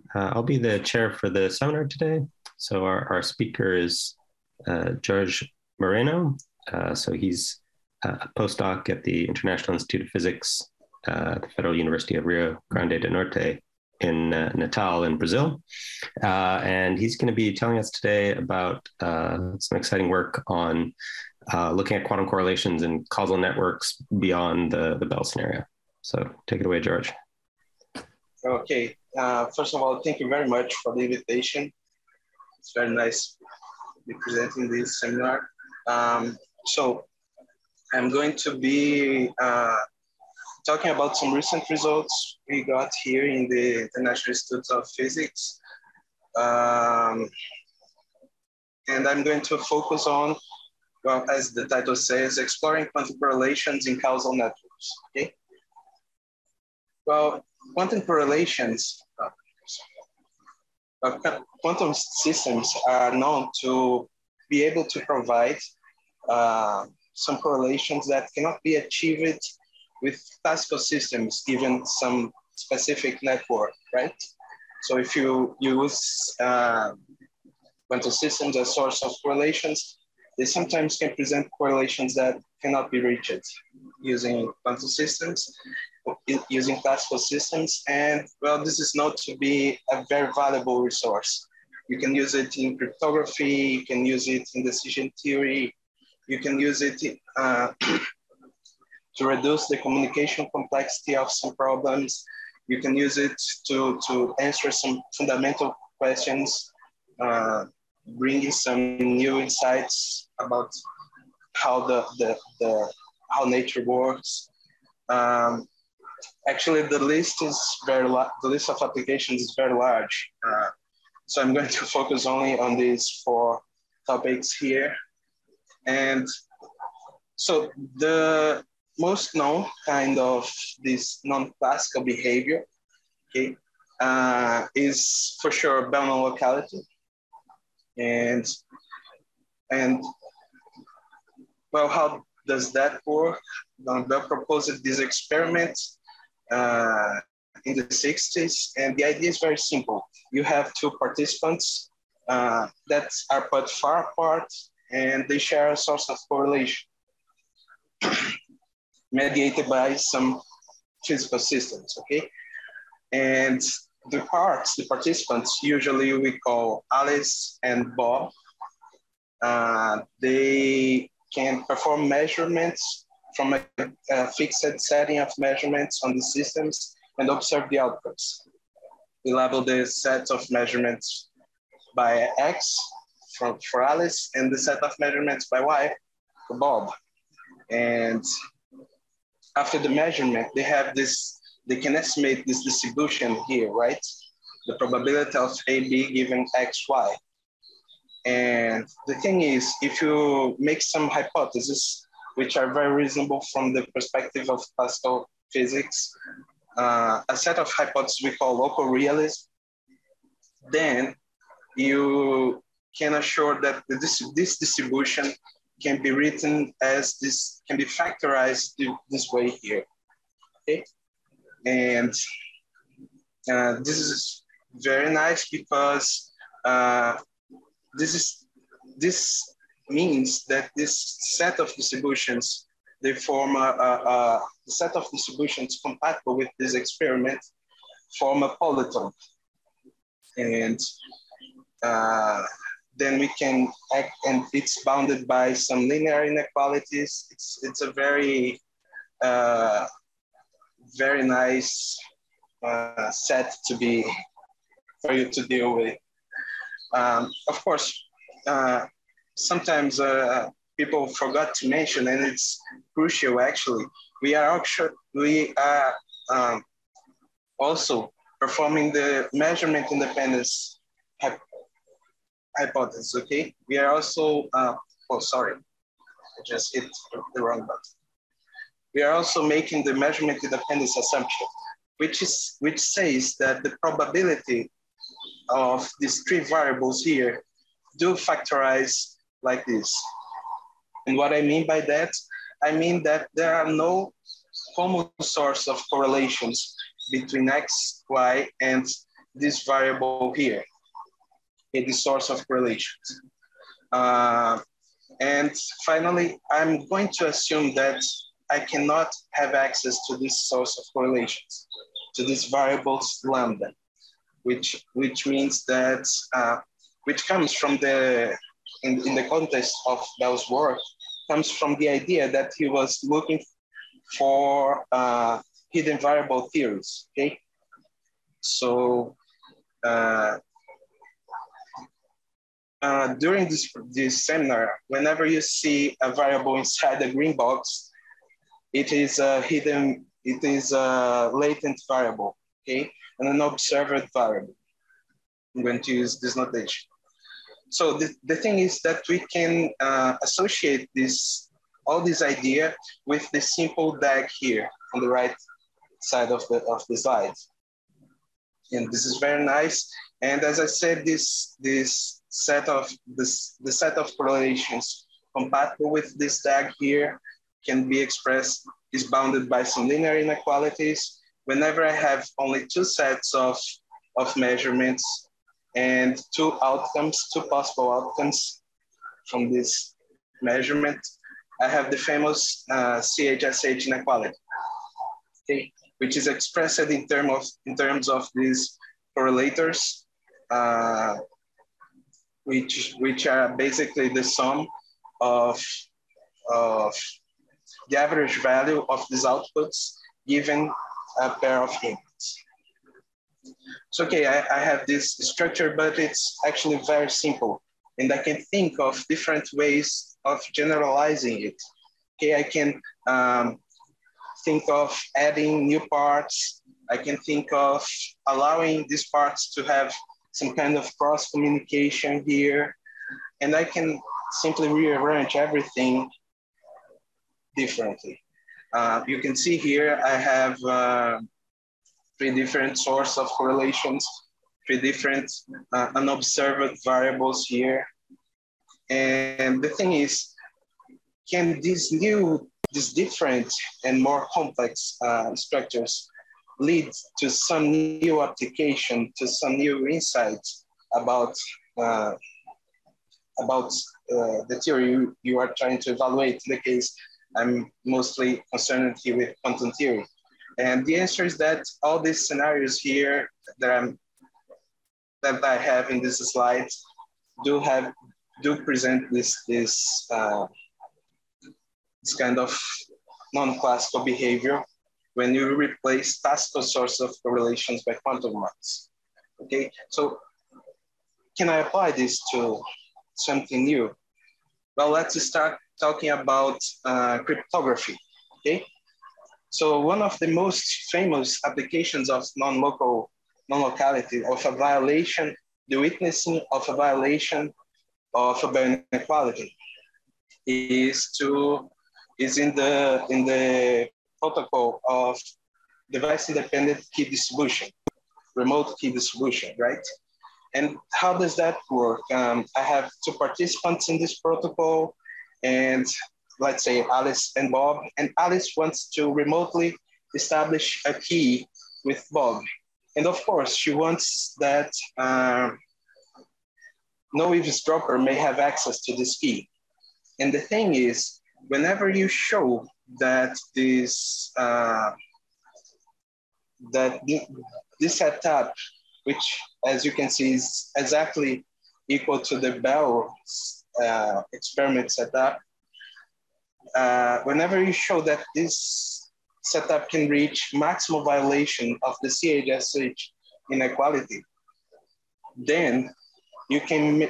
I'll be the chair for the seminar today. So our speaker is George Moreno. So he's a postdoc at the International Institute of Physics at the Federal University of Rio Grande do Norte in Natal in Brazil. And he's going to be telling us today about some exciting work on looking at quantum correlations and causal networks beyond the Bell scenario. So take it away, George. Okay. First of all, thank you very much for the invitation. It's very nice to be presenting this seminar. So I'm going to be talking about some recent results we got here in the International Institute of Physics. And I'm going to focus on, well, as the title says, exploring quantum correlations in causal networks, okay? Well, quantum correlations, quantum systems are known to be able to provide some correlations that cannot be achieved with classical systems given some specific network, right? So if you use quantum systems as source of correlations, they sometimes can present correlations that cannot be reached using quantum systems, using classical systems. And well, this is known to be a very valuable resource. You can use it in cryptography, you can use it in decision theory, you can use it to reduce the communication complexity of some problems. You can use it to answer some fundamental questions, bringing some new insights about how how nature works. Actually, the list of applications is very large. So I'm going to focus only on these 4 topics here. And so the most known kind of this non-classical behavior, okay, is for sure Bell non-locality. And well, how does that work? Bell proposed this experiment in the 60s, and the idea is very simple. You have 2 participants that are put far apart, and they share a source of correlation mediated by some physical systems, okay? And the participants, usually we call Alice and Bob. They can perform measurements from a fixed setting of measurements on the systems and observe the outputs. We label the set of measurements by X for Alice and the set of measurements by Y for Bob. And after the measurement, they can estimate this distribution here, right? The probability of AB given XY. And the thing is, if you make some hypotheses, which are very reasonable from the perspective of classical physics, a set of hypotheses we call local realism, then you can assure that this distribution can be written as this, can be factorized this way here, okay? And this is very nice because this means that this set of distributions, they form a set of distributions compatible with this experiment, form a polyton. And then we can act, and it's bounded by some linear inequalities. It's a very, very nice set for you to deal with. Of course, sometimes people forgot to mention, and it's crucial actually, we are also performing the measurement independence hypothesis, okay? We are also, oh, sorry, I just hit the wrong button. We are also making the measurement independence assumption, which says that the probability of these 3 variables here do factorize like this. And what I mean by that, I mean that there are no common source of correlations between X, Y, and this variable here, the source of correlations. And finally, I'm going to assume that I cannot have access to this source of correlations, to this variables lambda, which means that, which comes from in the context of Bell's work, comes from the idea that he was looking for hidden variable theories, okay? So during this seminar, whenever you see a variable inside the green box, it is a latent variable, okay? And an observed variable. I'm going to use this notation. So the thing is that we can associate all this idea with the simple DAG here on the right side of the slide. And this is very nice. And as I said, the set of correlations compatible with this DAG here can be expressed, is bounded by some linear inequalities. Whenever I have only two sets of measurements and two possible outcomes from this measurement, I have the famous CHSH inequality, okay, which is expressed in terms of these correlators, which are basically the sum of the average value of these outputs given a pair of inputs. So, okay, I have this structure, but it's actually very simple. And I can think of different ways of generalizing it. Okay, I can think of adding new parts. I can think of allowing these parts to have some kind of cross communication here. And I can simply rearrange everything differently. You can see here, I have three different sources of correlations, three different unobserved variables here. And the thing is, can these different and more complex structures lead to some new application, to some new insights about the theory you are trying to evaluate? In the case, I'm mostly concerned here with quantum theory. And the answer is that all these scenarios here that I have in this slide do present this kind of non-classical behavior when you replace classical sources of correlations by quantum ones. Okay, so can I apply this to something new? Well, let's start talking about cryptography. Okay. So one of the most famous applications of non-locality, of a violation, the witnessing of a violation of a Bell inequality, is in the protocol of device-independent key distribution, remote key distribution, right? And how does that work? I have two participants in this protocol, and let's say Alice and Bob, and Alice wants to remotely establish a key with Bob. And of course, she wants that no eavesdropper may have access to this key. And the thing is, whenever you show that this setup, which as you can see is exactly equal to the Bell experiment setup, whenever you show that this setup can reach maximal violation of the CHSH inequality, then you can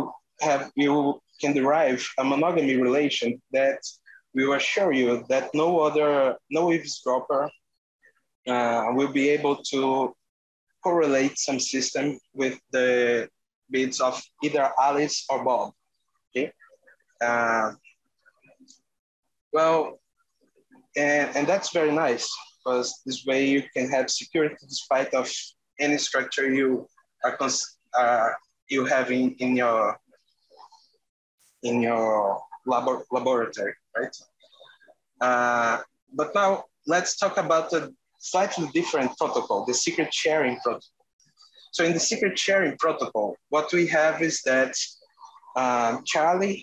derive a monogamy relation that will assure you that no eavesdropper will be able to correlate some system with the bits of either Alice or Bob. Okay. Well, and that's very nice, because this way you can have security despite of any structure you have in your laboratory, right? But now let's talk about a slightly different protocol, the secret sharing protocol. So in the secret sharing protocol, what we have is that Charlie,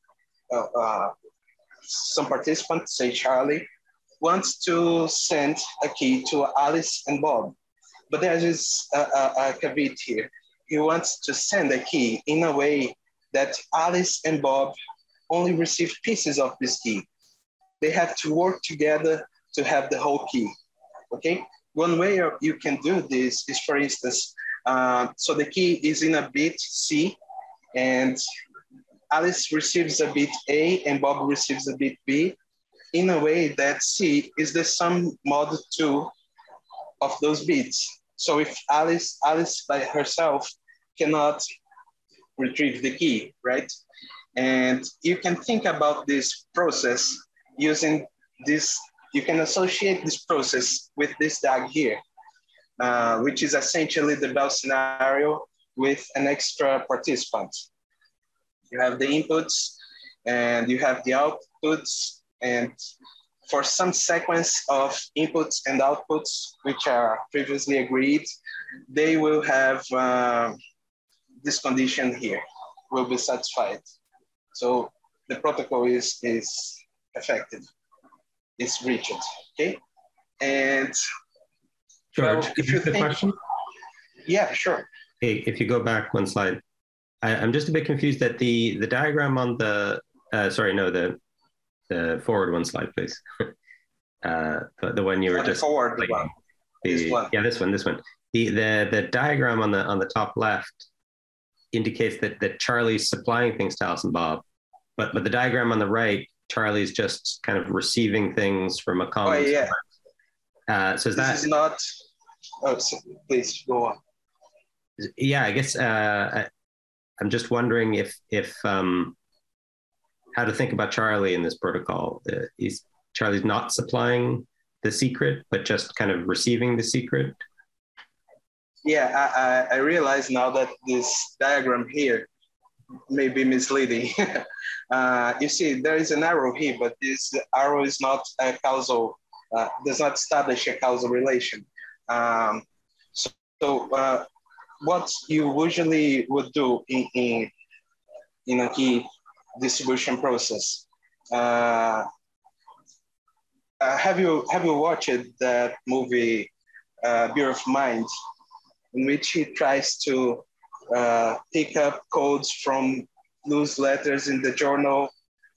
some participants, say Charlie, wants to send a key to Alice and Bob. But there is a caveat here. He wants to send a key in a way that Alice and Bob only receive pieces of this key. They have to work together to have the whole key, okay? One way you can do this is, for instance, so the key is in a bit C, and Alice receives a bit A and Bob receives a bit B, in a way that C is the sum mod 2 of those bits. So if Alice by herself cannot retrieve the key, right? And you can think about this process using this, you can associate this process with this DAG here, which is essentially the Bell scenario with an extra participant. You have the inputs and you have the outputs, and for some sequence of inputs and outputs, which are previously agreed, they will have this condition here, will be satisfied. So the protocol is effective, it's reached, okay? And George, well, if you think, question? Yeah, sure. Hey, if you go back one slide, I'm just a bit confused that the diagram on the, the forward one slide, please. The one you were just forward one. This one. Yeah, this one. The diagram on the top left indicates that Charlie's supplying things to Alice and Bob, but the diagram on the right, Charlie's just kind of receiving things from a common. Oh yeah. So this is not. Oh, so please go on. Yeah, I guess I'm just wondering if how to think about Charlie in this protocol. Charlie's not supplying the secret, but just kind of receiving the secret. Yeah, I realize now that this diagram here may be misleading. You see, there is an arrow here, but this arrow is not a causal, does not establish a causal relation. So what you usually would do in a key distribution process. Have you watched that movie Bureau of Mind, in which he tries to pick up codes from loose letters in the journal?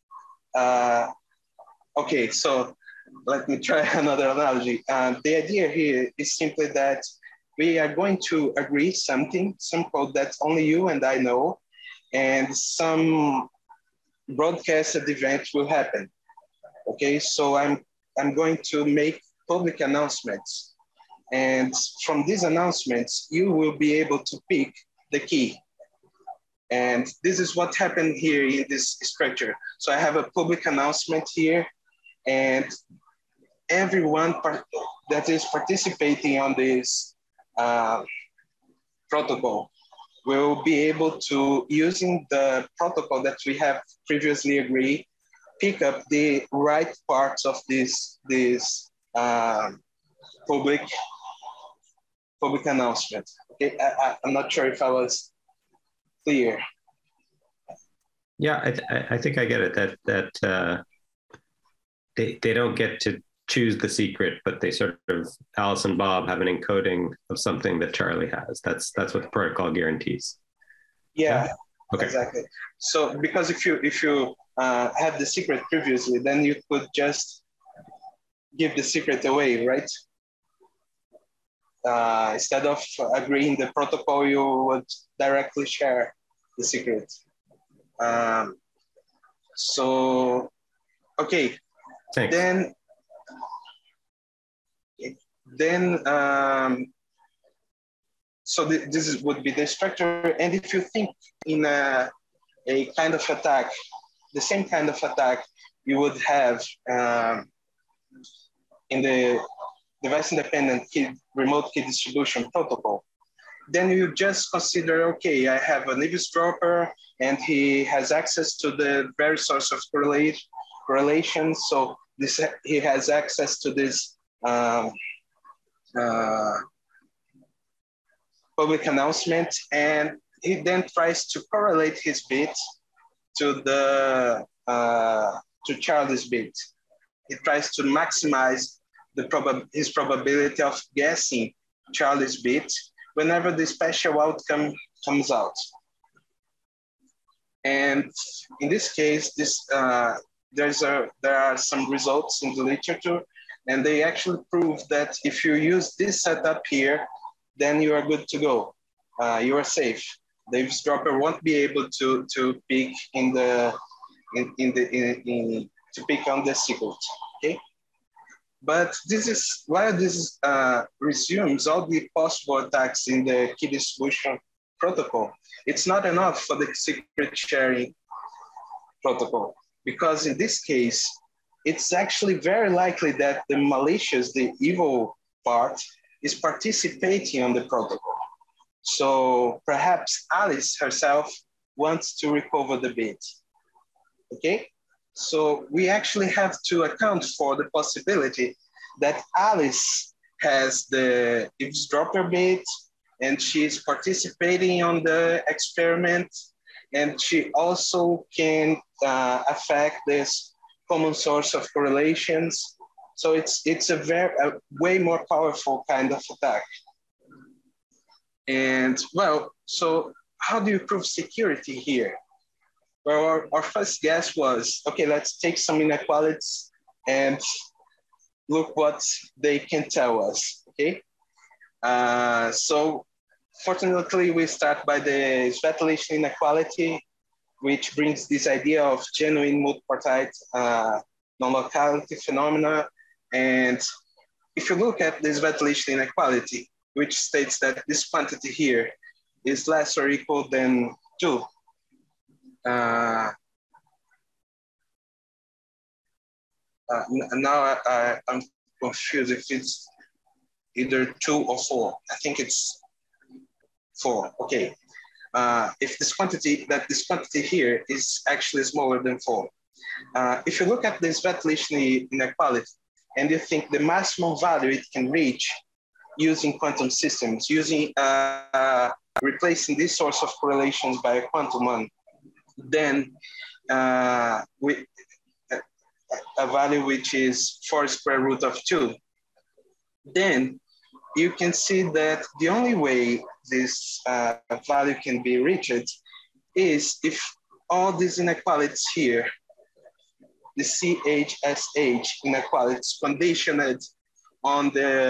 Okay, so let me try another analogy. The idea here is simply that we are going to agree some code that only you and I know, and some broadcasted event will happen. Okay, so I'm going to make public announcements, and from these announcements, you will be able to pick the key. And this is what happened here in this structure. So I have a public announcement here, and everyone that is participating on this protocol will be able to, using the protocol that we have previously agreed, pick up the right parts of this public announcement. Okay, I'm not sure if I was clear. Yeah, I think I get it. That they don't get to choose the secret, but they sort of, Alice and Bob have an encoding of something that Charlie has. That's what the protocol guarantees. Yeah, okay. Exactly. So because if you had the secret previously, then you could just give the secret away, right? Instead of agreeing the protocol, you would directly share the secret. So, okay. Thanks. So this would be the structure. And if you think in a kind of attack, the same kind of attack you would have in the device-independent remote key distribution protocol, then you just consider, okay, I have an eavesdropper and he has access to the very source of correlation. So he has access to this public announcement, and he then tries to correlate his bit to the to Charlie's bit. He tries to maximize his probability of guessing Charlie's bit whenever the special outcome comes out. And in this case, there are some results in the literature, and they actually prove that if you use this setup here, then you are good to go. You are safe. The eavesdropper won't be able to pick to pick on the secret. Okay. But while this resumes all the possible attacks in the key distribution protocol, it's not enough for the secret sharing protocol, because in this case, it's actually very likely that the malicious, the evil part, is participating on the protocol. So perhaps Alice herself wants to recover the bit. Okay? So we actually have to account for the possibility that Alice has the eavesdropper bit, and she's participating on the experiment, and she also can affect this common source of correlations. So it's a way more powerful kind of attack. And well, so how do you prove security here? Well, our first guess was, okay, let's take some inequalities and look what they can tell us, okay? So fortunately, we start by the Svetlitch inequality, which brings this idea of genuine multipartite non-locality phenomena. And if you look at the Svetlitch inequality, which states that this quantity here is less or equal than 2, now I'm confused if it's either 2 or 4. I think it's 4. Okay. If this quantity here is actually smaller than 4. If you look at the Svetlitch inequality and you think the maximum value it can reach using quantum systems, using replacing this source of correlations by a quantum one, then with a value which is 4 square root of 2, then you can see that the only way this value can be reached is if all these inequalities here, the CHSH inequalities conditioned on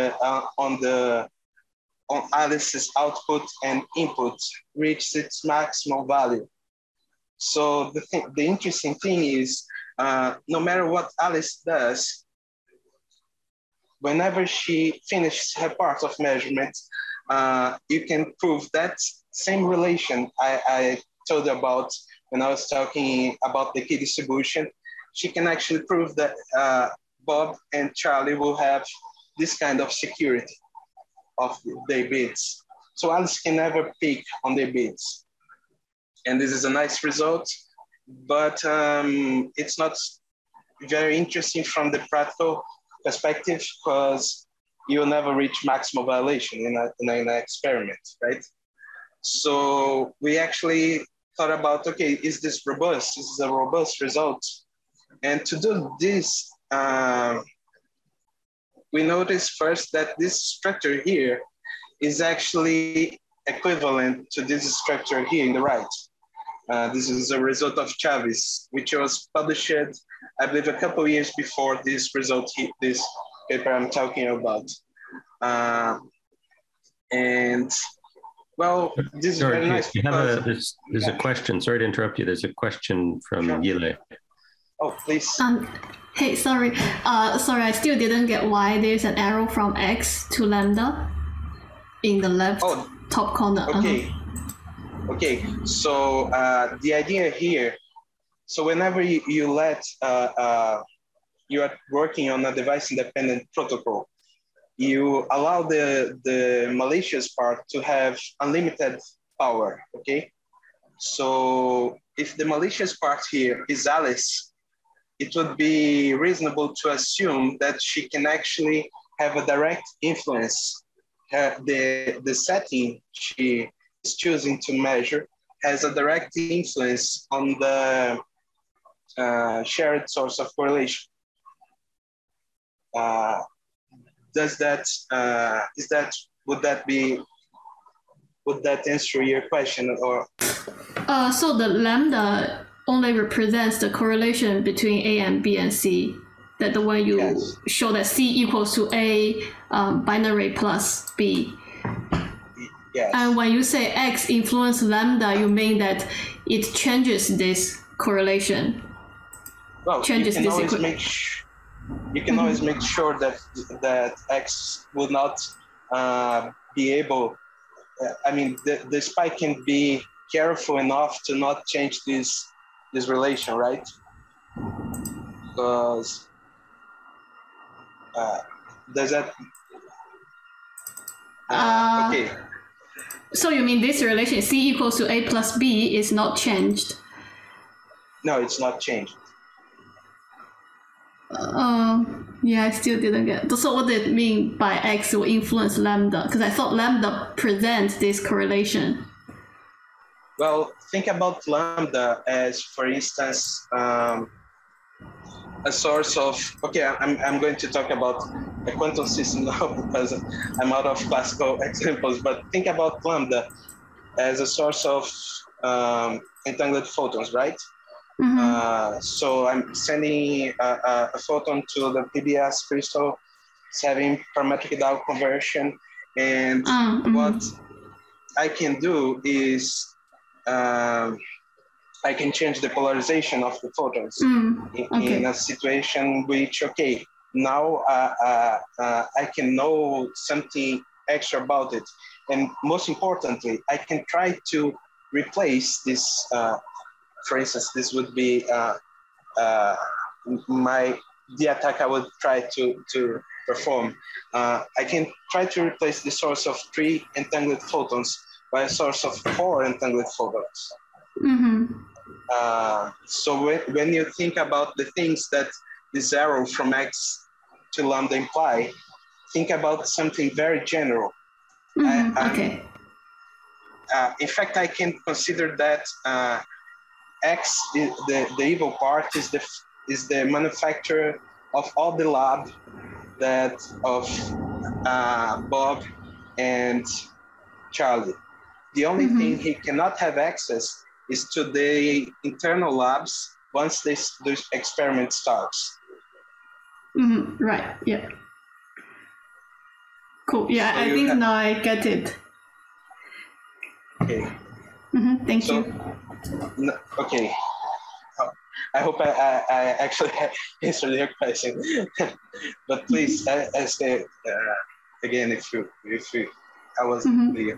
Alice's output and input reaches its maximal value. So the interesting thing is, no matter what Alice does, whenever she finishes her part of measurement, you can prove that same relation I told you about when I was talking about the key distribution. She can actually prove that Bob and Charlie will have this kind of security of their bits. So Alice can never pick on their bits. And this is a nice result, but it's not very interesting from the practical perspective, because you'll never reach maximal violation in an experiment, right? So we actually thought about, okay, is this robust? Is this a robust result? And to do this, we noticed first that this structure here is actually equivalent to this structure here in the right. This is a result of Chavez, which was published, I believe, a couple of years before this result, this paper I'm talking about. And well, this George, is very nice. You have there's a question. Sorry to interrupt you. There's a question from Yile. Oh, please. Hey, sorry. Sorry, I still didn't get why there's an arrow from X to lambda in the left top corner. Okay. Okay. So the idea here, so whenever you let, you are working on a device-independent protocol, you allow the malicious part to have unlimited power, okay? So if the malicious part here is Alice, it would be reasonable to assume that she can actually have a direct influence the setting she is choosing to measure has a direct influence on the shared source of correlation. Would that answer your question, or? So the lambda only represents the correlation between A and B and C. That the way you show that C equals to A binary plus B. Yes. And when you say X influence lambda, you mean that it changes this correlation. Well, changes you can always make sure that X will not be able. The SPI can be careful enough to not change this relation, right? Because does that? Okay. So you mean this relation C equals to A plus B is not changed? No, it's not changed. Yeah, I still didn't get. So what did it mean by X will influence lambda? Because I thought lambda presents this correlation. Well, think about lambda as, for instance, a source of. Okay, I'm going to talk about a quantum system now because I'm out of classical examples. But think about lambda as a source of entangled photons, right? Mm-hmm. So I'm sending a photon to the PBS crystal. It's having parametric Dow conversion, and what I can do is I can change the polarization of the photons in a situation which, now I can know something extra about it. And most importantly, I can try to replace this, for instance, this would be the attack I would try to perform. I can try to replace the source of 3 entangled photons by a source of 4 entangled photons. Mm-hmm. So when you think about the things that this arrow from X to lambda imply, think about something very general. Mm-hmm. In fact, I can consider that X, the evil part, is the manufacturer of all the lab that of Bob and Charlie. The only thing he cannot have access is to the internal labs once this experiment starts. Mm-hmm. Right. Yeah. Cool. Yeah, so I think now I get it. Okay. Mm-hmm. Thank you. Okay. I hope I actually answered your question, but please ask it again if I wasn't clear.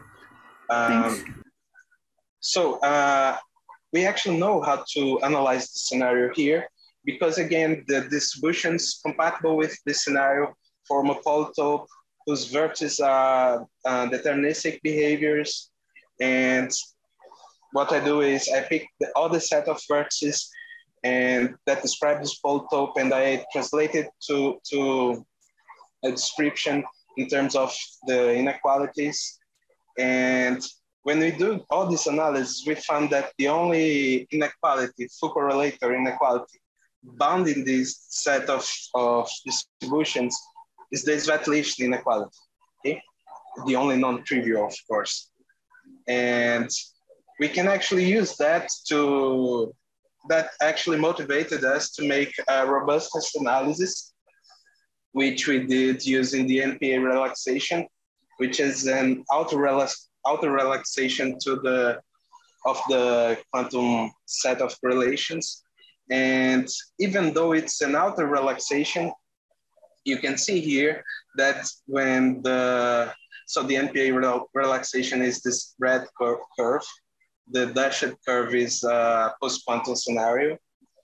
So we actually know how to analyze the scenario here, because again, the distributions compatible with this scenario form a polytope whose vertices are deterministic behaviors. And what I do is I pick all the set of vertices and that describe this polytope, and I translate it to a description in terms of the inequalities. And when we do all this analysis, we found that the only inequality, full correlator inequality, bound in this set of distributions is the Svetly inequality, okay? The only non-trivial, of course. And we can actually use that that actually motivated us to make a robustness analysis, which we did using the NPA relaxation, which is an outer relaxation of the quantum set of correlations. And even though it's an outer relaxation, you can see here that when the NPA relaxation is this red curve, the dashed curve is a post-quantum scenario.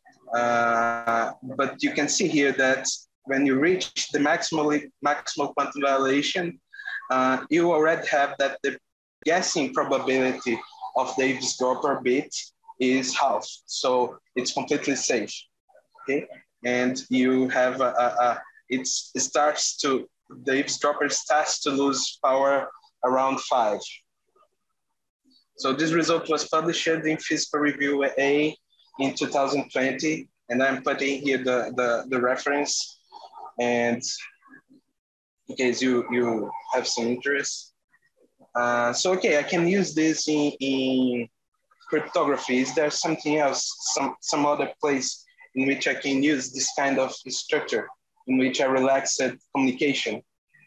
But you can see here that when you reach the maximal quantum dilation, you already have that the guessing probability of the eavesdropper bit is half. So it's completely safe, okay? And you have, it starts to the eavesdropper starts to lose power around 5. So this result was published in Physical Review A in 2020, and I'm putting here the reference, and in case you have some interest. So okay, I can use this in cryptography. Is there something else, some other place in which I can use this kind of structure, in which I relaxed communication?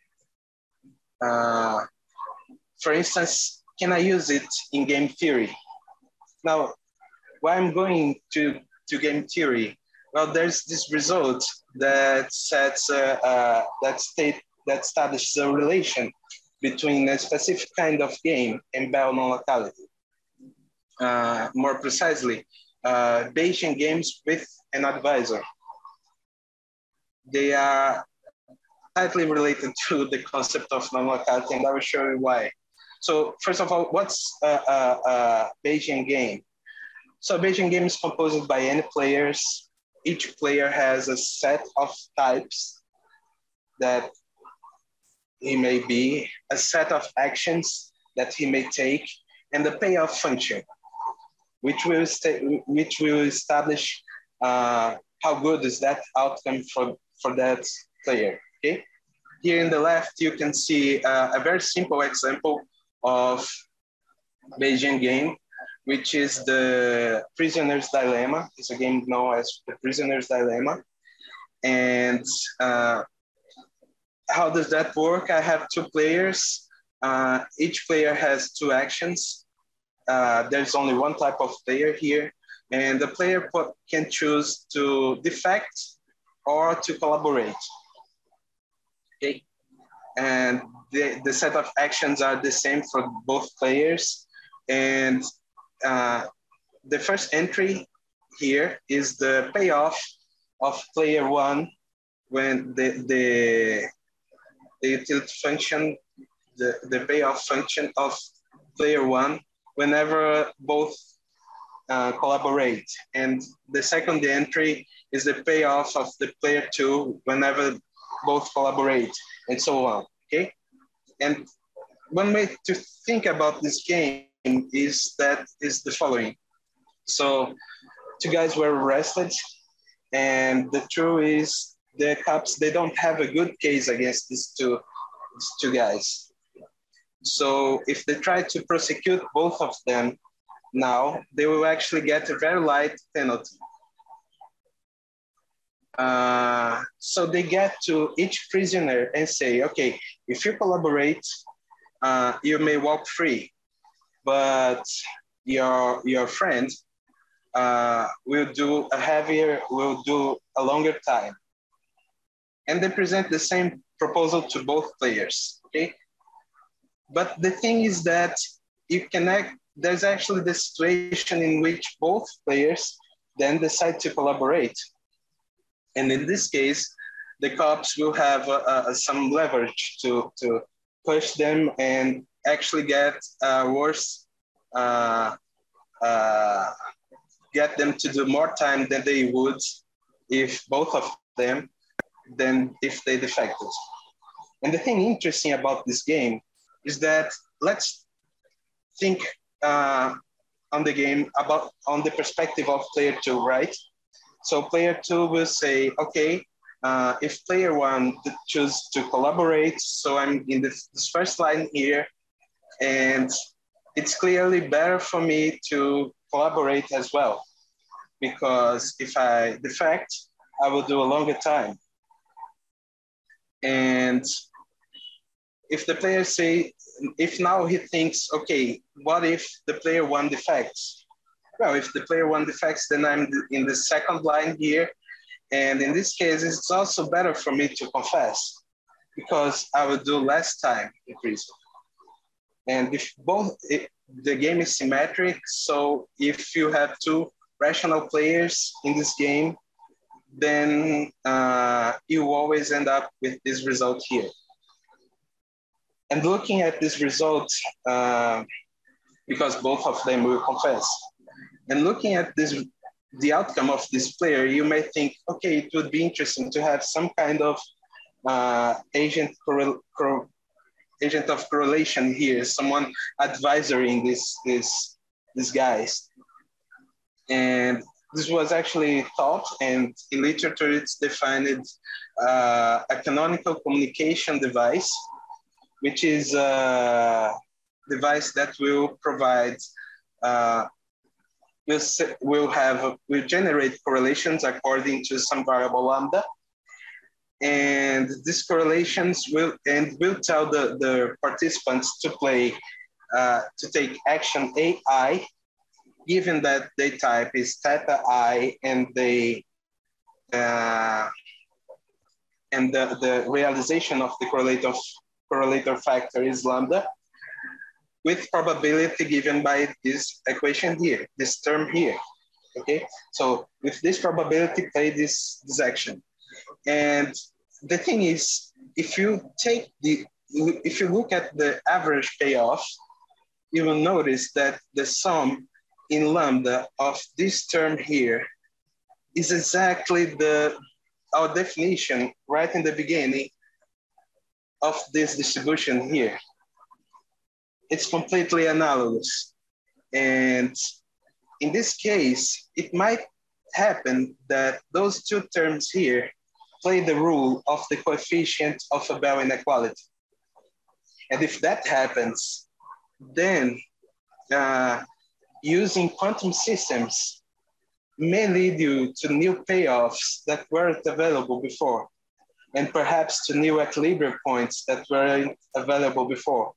For instance, can I use it in game theory? Now, why I'm going to game theory? Well, there's this result that establishes a relation between a specific kind of game and Bell non-locality. More precisely, Bayesian games with an advisor. They are tightly related to the concept of non-locality, and I will show you why. So first of all, what's a Bayesian game? So a Bayesian game is composed by n players. Each player has a set of types that he may be, a set of actions that he may take, and the payoff function, which will establish how good is that outcome for that player, okay? Here in the left, you can see a very simple example of Bayesian game, which is the Prisoner's Dilemma. It's a game known as the Prisoner's Dilemma. And how does that work? I have 2 players. Each player has 2 actions. There's only one type of player here. And the player can choose to defect or to collaborate. Okay. And the set of actions are the same for both players. And the first entry here is the payoff of player 1 when the utility function, the payoff function of player 1 whenever both collaborate. And the second entry is the payoff of the player 2 whenever both collaborate, and so on, okay? And one way to think about this game is the following. So 2 guys were arrested, and the truth is the cops, they don't have a good case against these two guys. So if they try to prosecute both of them now, they will actually get a very light penalty. So they get to each prisoner and say, okay, if you collaborate, you may walk free, but your friend will do a longer time. And they present the same proposal to both players, okay? But the thing is that there's actually the situation in which both players then decide to collaborate. And in this case, the cops will have some leverage to push them and actually get get them to do more time than they would if both of them, than if they defected. And the thing interesting about this game is that let's think on the game on the perspective of player 2, right? So player 2 will say, okay, if player 1 chooses to collaborate, so I'm in this first line here, and it's clearly better for me to collaborate as well, because if I defect, I will do a longer time. And if the player if now he thinks, okay, what if the player 1 defects? Well, if the player 1 defects, then I'm in the second line here. And in this case, it's also better for me to confess, because I will do less time in prison. And if the game is symmetric, so if you have 2 rational players in this game, then you always end up with this result here. And looking at this result, because both of them will confess, and looking at the outcome of this player, you may think, okay, it would be interesting to have some kind of agent of correlation here, someone advisoring these guys. And this was actually taught, and in literature it's defined a canonical communication device, which is a device that will provide, will generate correlations according to some variable lambda. And these correlations will tell the participants to take action AI, given that the type is theta I and the realization of the correlator factor is lambda, with probability given by this equation here, this term here. Okay, so with this probability, play this action. And the thing is, if you look at the average payoff, you will notice that the sum in lambda of this term here is exactly our definition right in the beginning of this distribution here. It's completely analogous. And in this case, it might happen that those two terms here play the role of the coefficient of a Bell inequality. And if that happens, then using quantum systems may lead you to new payoffs that weren't available before, and perhaps to new equilibrium points that weren't available before.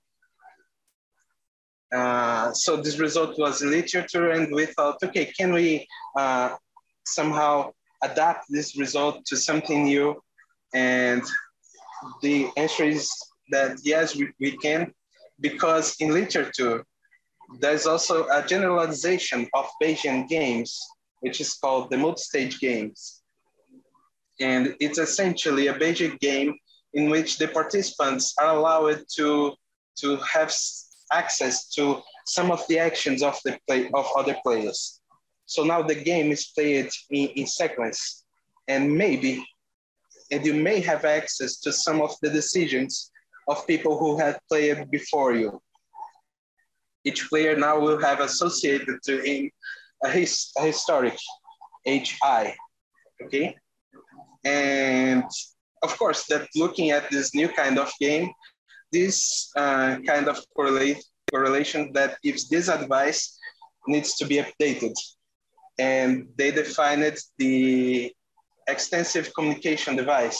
So this result was in literature, and we thought, okay, can we somehow adapt this result to something new? And the answer is that yes, we can, because in literature, there's also a generalization of Bayesian games, which is called the multi-stage games. And it's essentially a Bayesian game in which the participants are allowed to have access to some of the actions of other players. So now the game is played in sequence, and you may have access to some of the decisions of people who had played before you. Each player now will have associated to him a historic HI, okay? And of course, that looking at this new kind of game, this kind of correlation that gives this advice needs to be updated. And they defined the extensive communication device,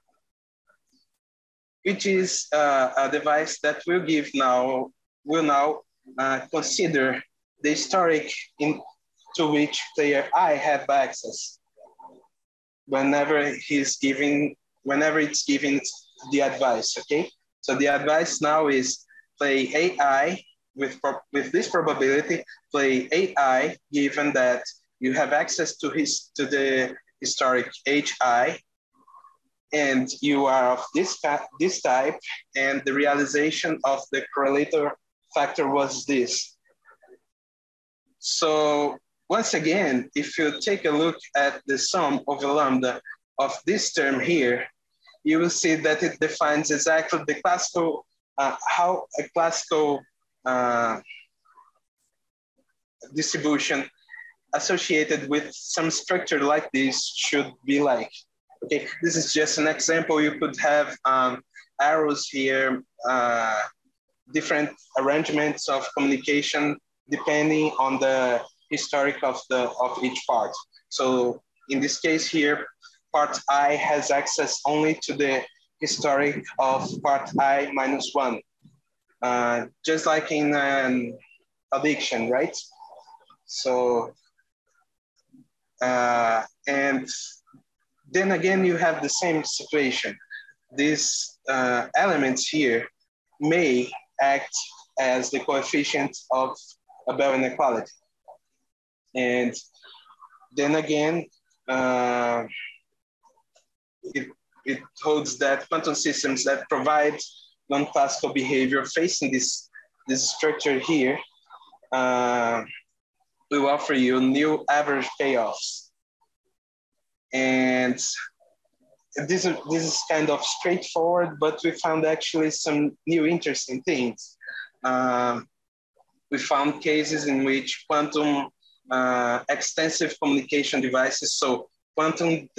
which is a device that will now consider the historic to which player I have access whenever it's giving the advice, okay? So the advice now is play AI with this probability, play AI given that you have access to the historic HI, and you are of this type, and the realization of the correlator factor was this. So once again, if you take a look at the sum over lambda of this term here, you will see that it defines exactly the classical, how a classical distribution associated with some structure like this should be like. Okay, this is just an example. You could have arrows here, different arrangements of communication depending on the historic of each part. So in this case here, part I has access only to the historic of part I minus 1, just like in an addiction, right? So, and then again, you have the same situation. These elements here may act as the coefficient of a Bell inequality. And then again, it holds that quantum systems that provide non-classical behavior facing this structure here will offer you new average payoffs. And this is kind of straightforward, but we found actually some new interesting things. We found cases in which quantum extensive communication devices, so quantum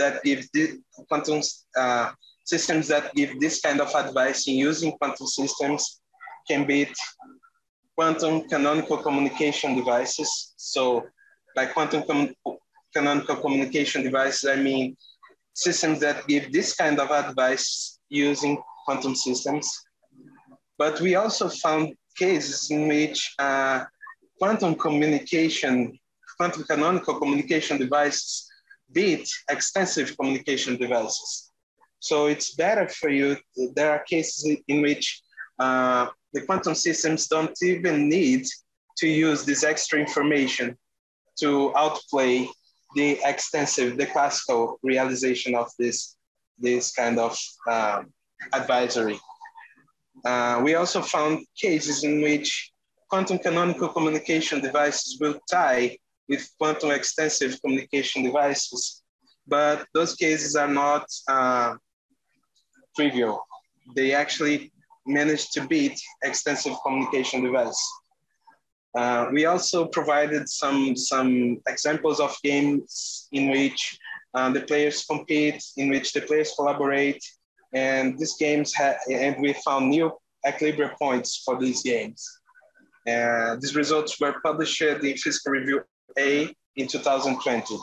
systems that give this kind of advice in using quantum systems can beat quantum canonical communication devices. So by canonical communication devices, I mean systems that give this kind of advice using quantum systems. But we also found cases in which quantum canonical communication devices beat extensive communication devices. So it's better for you. There are cases in which the quantum systems don't even need to use this extra information to outplay the classical realization of this kind of advisory. We also found cases in which quantum canonical communication devices will tie with quantum extensive communication devices, but those cases are not trivial. They actually managed to beat extensive communication device. We also provided some examples of games in which the players compete, in which the players collaborate, and these games and we found new equilibrium points for these games. These results were published in Physical Review A in 2020.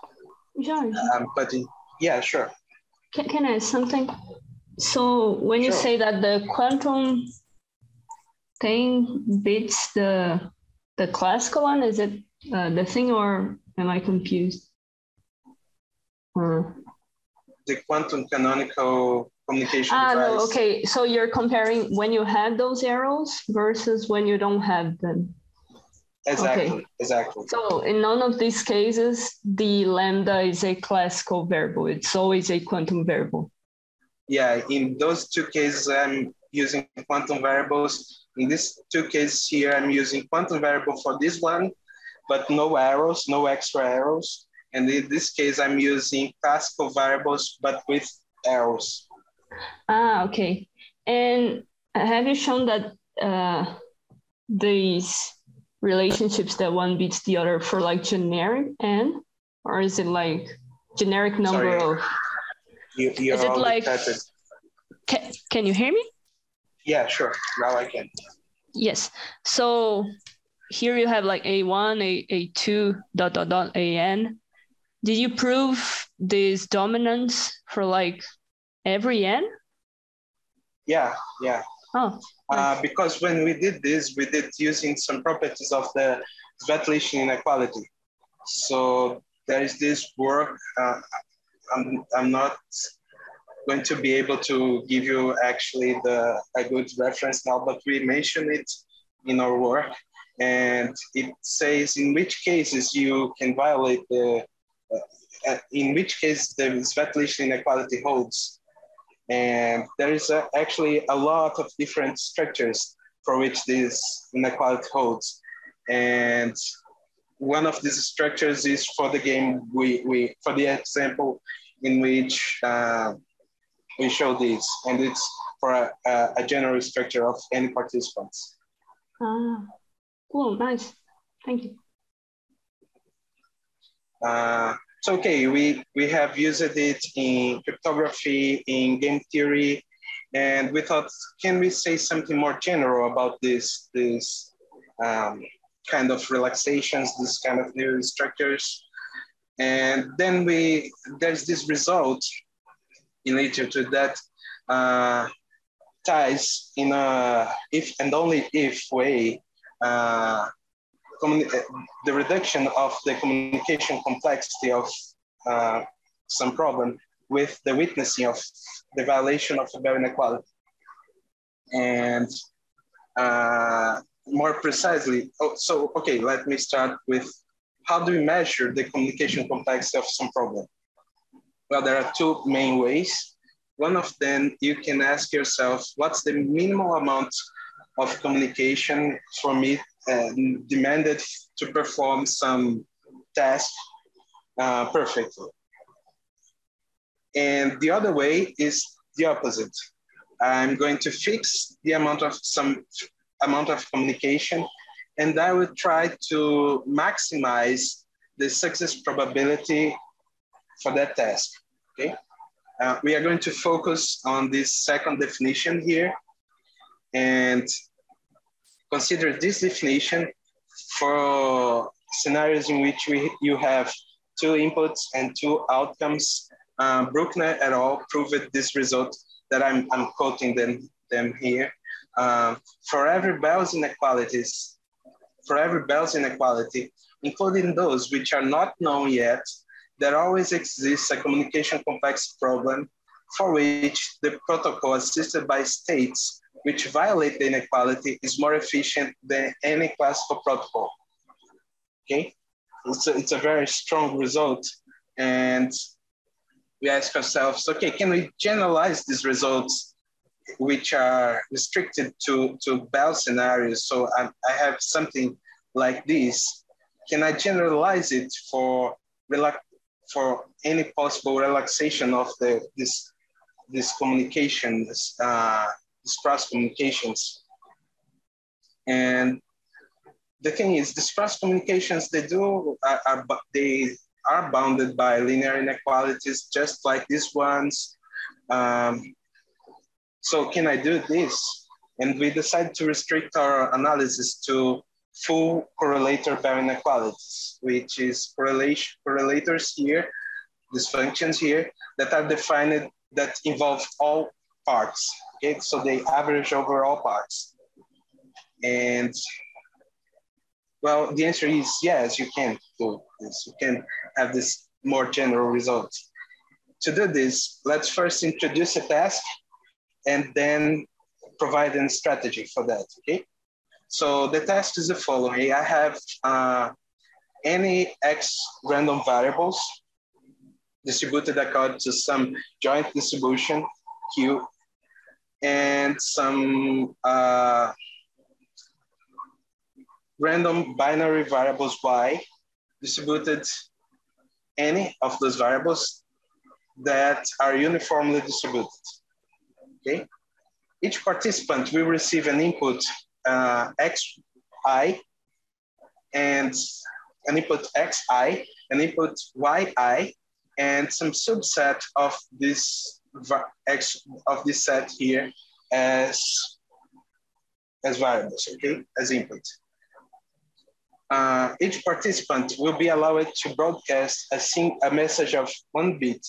Yeah, sure. Can I ask something? So when you say that the quantum thing beats the classical one, is it the thing, or am I confused? The quantum canonical communication device. No, okay. So you're comparing when you have those arrows versus when you don't have them. Exactly, okay. Exactly. So in none of these cases, the lambda is a classical variable. It's always a quantum variable. Yeah, in those two cases, I'm using quantum variables. In these two cases here, I'm using quantum variable for this one, but no arrows, no extra arrows. And in this case, I'm using classical variables, but with arrows. Okay. And have you shown that these relationships that one beats the other for like generic n, or is it like generic number of? You're is it like? Can you hear me? Yeah, sure. Now I can. Yes. So here you have like A1, A2, ... AN. Did you prove this dominance for like every n? Yeah. Oh. Nice. Because when we did this, we did using some properties of the Svetlitsky inequality. So there is this work. I'm not going to be able to give you actually a good reference now, but we mention it in our work, and it says in which cases you can violate in which case the Svetlitsky inequality holds. And there is actually a lot of different structures for which this inequality holds. And one of these structures is for the game, for the example in which we show this, and it's for a general structure of any participants. Cool, nice, thank you. So okay, we have used it in cryptography, in game theory, and we thought, can we say something more general about this kind of relaxations, this kind of new structures? And then there's this result in literature that ties in a if and only if way the reduction of the communication complexity of some problem with the witnessing of the violation of the Bell inequality. And more precisely, okay, let me start with how do we measure the communication complexity of some problem? Well, there are two main ways. One of them, you can ask yourself, what's the minimal amount of communication for me demanded to perform some task perfectly? And the other way is the opposite. I'm going to fix the some amount of communication, and I will try to maximize the success probability for that task, okay? We are going to focus on this second definition here and consider this definition for scenarios in which you have two inputs and two outcomes. Bruckner et al. Proved this result that I'm quoting them here. For every Bell's inequality, including those which are not known yet, there always exists a communication complex problem for which the protocol assisted by states which violate the inequality is more efficient than any classical protocol. Okay, it's a very strong result, and we ask ourselves, okay, can we generalize these results which are restricted to Bell scenarios? So I have something like this. Can I generalize it for any possible relaxation of this communication, these cross communications? And the thing is, these cross communications, they are bounded by linear inequalities, just like these ones. So can I do this? And we decide to restrict our analysis to full correlator Bell inequalities, which is correlators here, these functions here, that are defined, that involve all parts, okay? So they average over all parts. And well, the answer is yes, you can do this. You can have this more general result. To do this, let's first introduce a task and then provide a strategy for that, okay? So the task is the following. I have any X random variables distributed according to some joint distribution Q, and some random binary variables Y distributed any of those variables that are uniformly distributed, okay? Each participant will receive an input xi, and an input xi, an input yi, and some subset of this set here as variables, okay, as input. Each participant will be allowed to broadcast a message of 1 bit,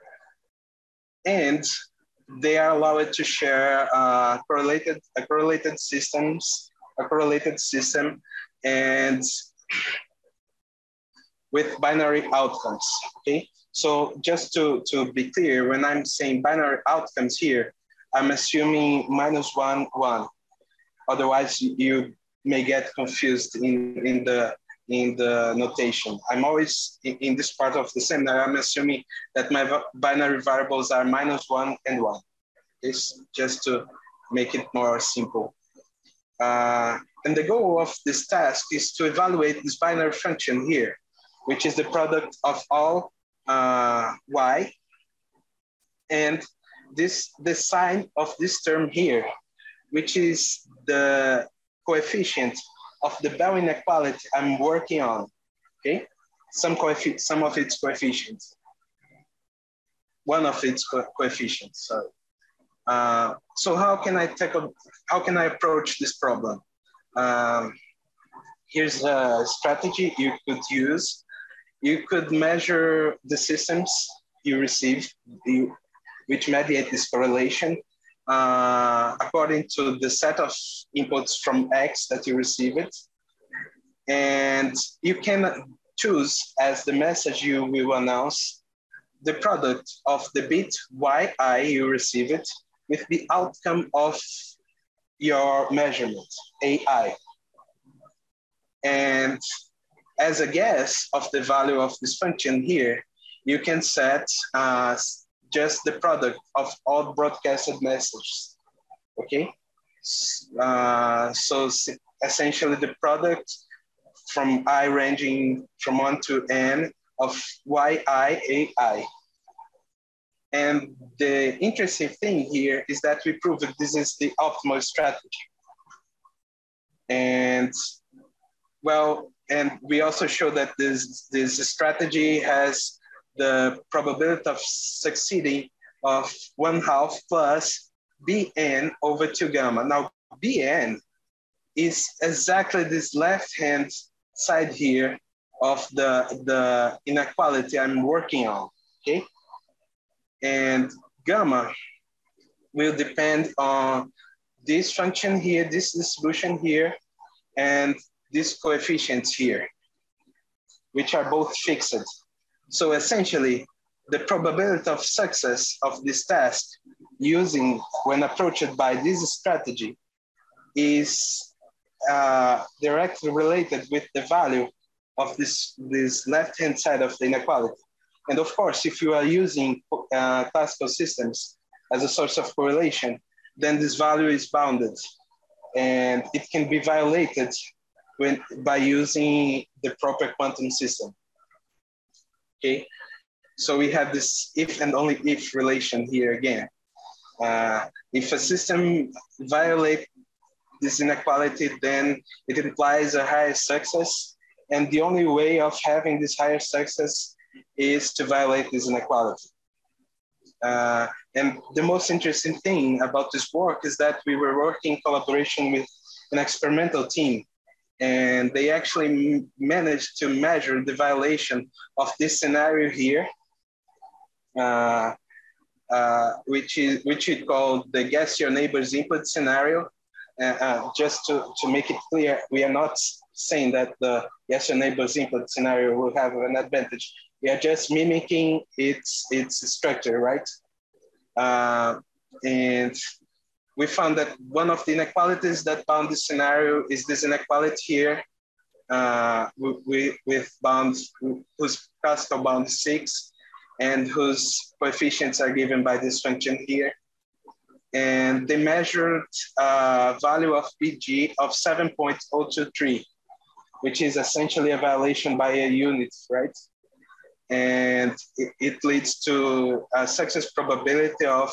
and they are allowed to share a correlated system, and with binary outcomes, okay? So just to be clear, when I'm saying binary outcomes here, I'm assuming -1, 1. Otherwise, you may get confused in the notation. I'm always in this part of the seminar, I'm assuming that my binary variables are -1 and 1. It's just to make it more simple. And the goal of this task is to evaluate this binary function here, which is the product of all y, and the sign of this term here, which is the coefficient of the Bell inequality I'm working on, okay? Some of its coefficients. One of its coefficients, sorry. So how can I approach this problem? Here's a strategy you could use. You could measure the systems you receive, which mediate this correlation, according to the set of inputs from X that you receive it. And you can choose as the message you will announce the product of the bit yi you receive it with the outcome of your measurement, ai. And as a guess of the value of this function here, you can set just the product of all broadcasted messages, okay? So essentially the product from I ranging from 1 to n of yi ai. And the interesting thing here is that we prove that this is the optimal strategy. And well, and we also show that this strategy has the probability of succeeding of 1/2 plus Bn over 2 gamma. Now, Bn is exactly this left-hand side here of the inequality I'm working on, okay? And gamma will depend on this function here, this distribution here, and these coefficients here, which are both fixed. So essentially, the probability of success of this task using when approached by this strategy is directly related with the value of this left-hand side of the inequality. And of course, if you are using classical systems as a source of correlation, then this value is bounded and it can be violated by using the proper quantum system. Okay, so we have this if and only if relation here again. If a system violates this inequality, then it implies a higher success. And the only way of having this higher success is to violate this inequality. And the most interesting thing about this work is that we were working in collaboration with an experimental team, and they actually managed to measure the violation of this scenario here, which we call the guess your neighbor's input scenario. Just to make it clear, we are not saying that the guess your neighbor's input scenario will have an advantage. We are just mimicking its structure, right? And we found that one of the inequalities that bound this scenario is this inequality here with bounds whose classical bound is 6 and whose coefficients are given by this function here. And they measured a value of BG of 7.023, which is essentially a violation by a unit, right? And it leads to a success probability of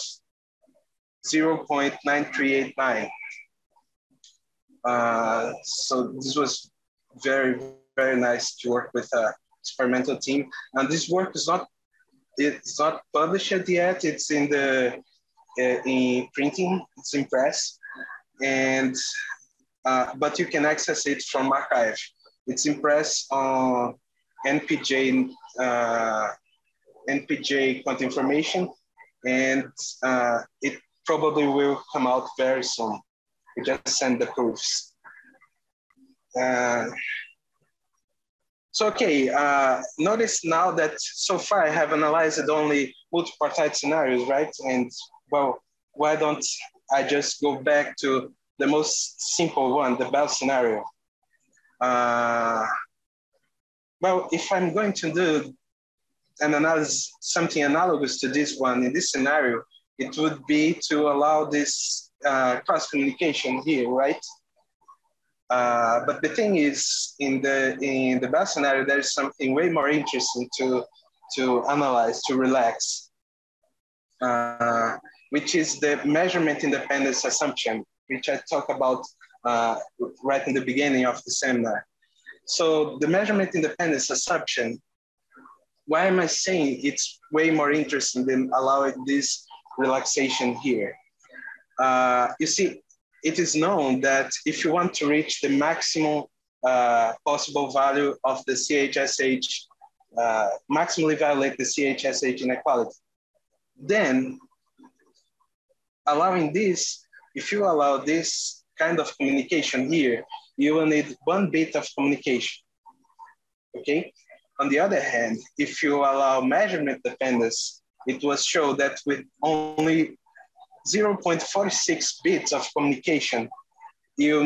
0.9389. So this was very, very nice to work with an experimental team. And this work is it's not published yet. It's in printing, it's in press. And, but you can access it from arXiv. It's in press on NPJ Quantum Information, and it probably will come out very soon. We just send the proofs. So, okay, notice now that so far I have analyzed only multipartite scenarios, right? And well, why don't I just go back to the most simple one, the Bell scenario? Well, if I'm going to do an analysis, something analogous to this one in this scenario, it would be to allow this cross communication here, right? But the thing is, in the Bell scenario, there is something way more interesting to analyze, to relax, which is the measurement independence assumption, which I talked about right in the beginning of the seminar. So the measurement independence assumption, why am I saying it's way more interesting than allowing this relaxation here? You see, it is known that if you want to reach the maximum possible value of the CHSH, maximally violate the CHSH inequality, then allowing this, if you allow this kind of communication here, you will need 1 bit of communication, okay? On the other hand, if you allow measurement dependence, it was shown that with only 0.46 bits of communication, you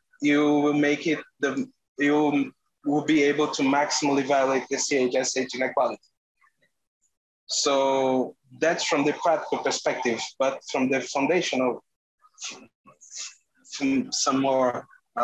will be able to maximally violate the CHSH inequality. So that's from the practical perspective, but from the foundational, from some more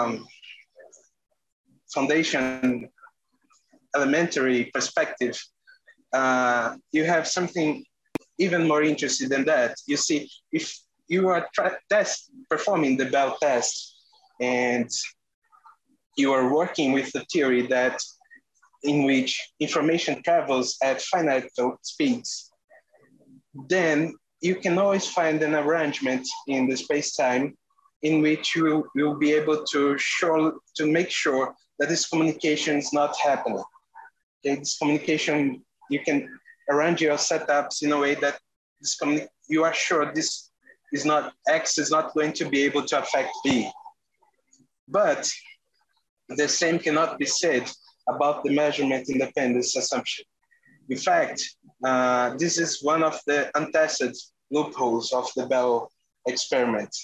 foundation elementary perspective, you have something even more interesting than that. You see, if you are performing the Bell test and you are working with the theory that in which information travels at finite speeds, then you can always find an arrangement in the space-time in which you will be able to make sure that this communication is not happening. Okay, this communication, you can arrange your setups in a way that you are sure this is not, X is not going to be able to affect B. But the same cannot be said about the measurement independence assumption. In fact, this is one of the untested loopholes of the Bell experiment.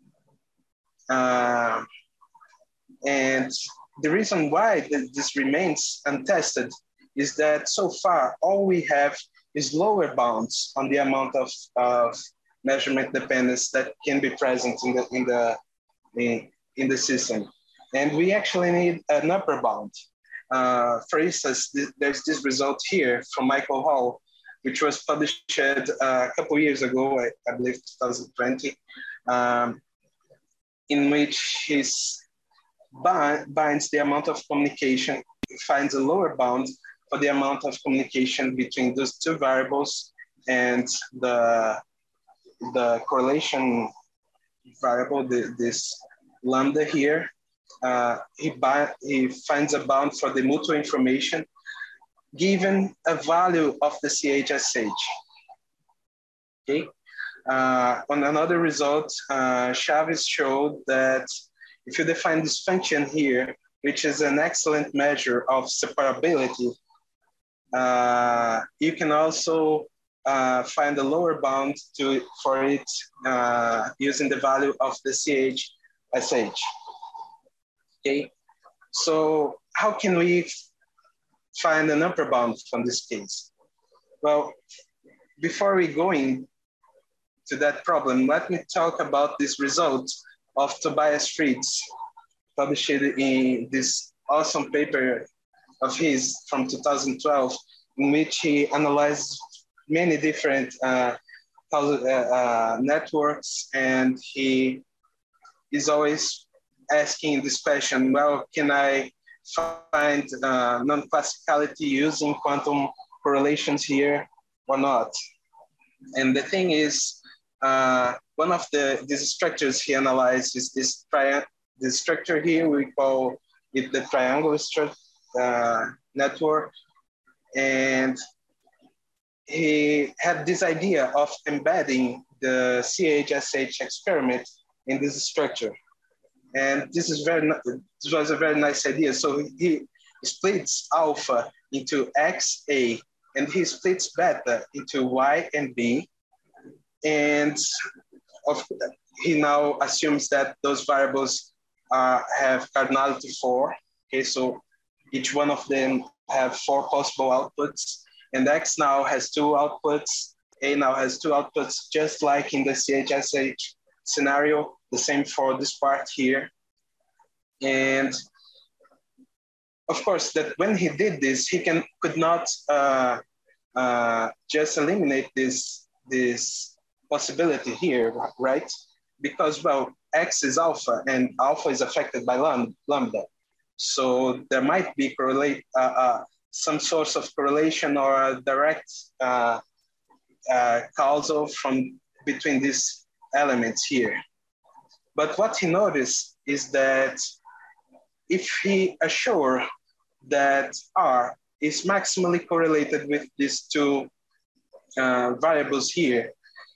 And the reason why this remains untested is that so far, all we have is lower bounds on the amount of measurement dependence that can be present in the system. And we actually need an upper bound. For instance, there's this result here from Michael Hall, which was published a couple of years ago, I believe 2020, in which he binds the amount of communication, finds a lower bound for the amount of communication between those two variables and the correlation variable, this lambda here. He finds a bound for the mutual information given a value of the CHSH. Okay. On another result, Chavez showed that if you define this function here, which is an excellent measure of separability, you can also find a lower bound for it using the value of the CHSH. Okay, so how can we find an upper bound from this case? Well, before we go into that problem, let me talk about this result of Tobias Fritz, published in this awesome paper of his from 2012, in which he analyzed many different networks, and he is always asking this question, well, can I find non-classicality using quantum correlations here or not? And the thing is, one of these structures he analyzed is this structure here. We call it the triangle network. And he had this idea of embedding the CHSH experiment in this structure. And this was a very nice idea. So he splits alpha into X, A, and he splits beta into Y and B. And he now assumes that those variables have cardinality 4. Okay, so each one of them have 4 possible outputs. And X now has 2 outputs. A now has 2 outputs, just like in the CHSH scenario. The same for this part here. And of course, that when he did this, he could not just eliminate this possibility here, right? Because, well, X is alpha, and alpha is affected by lambda. So there might be some source of correlation or a direct causal between these elements here. But what he noticed is that if he assures that R is maximally correlated with these two variables here,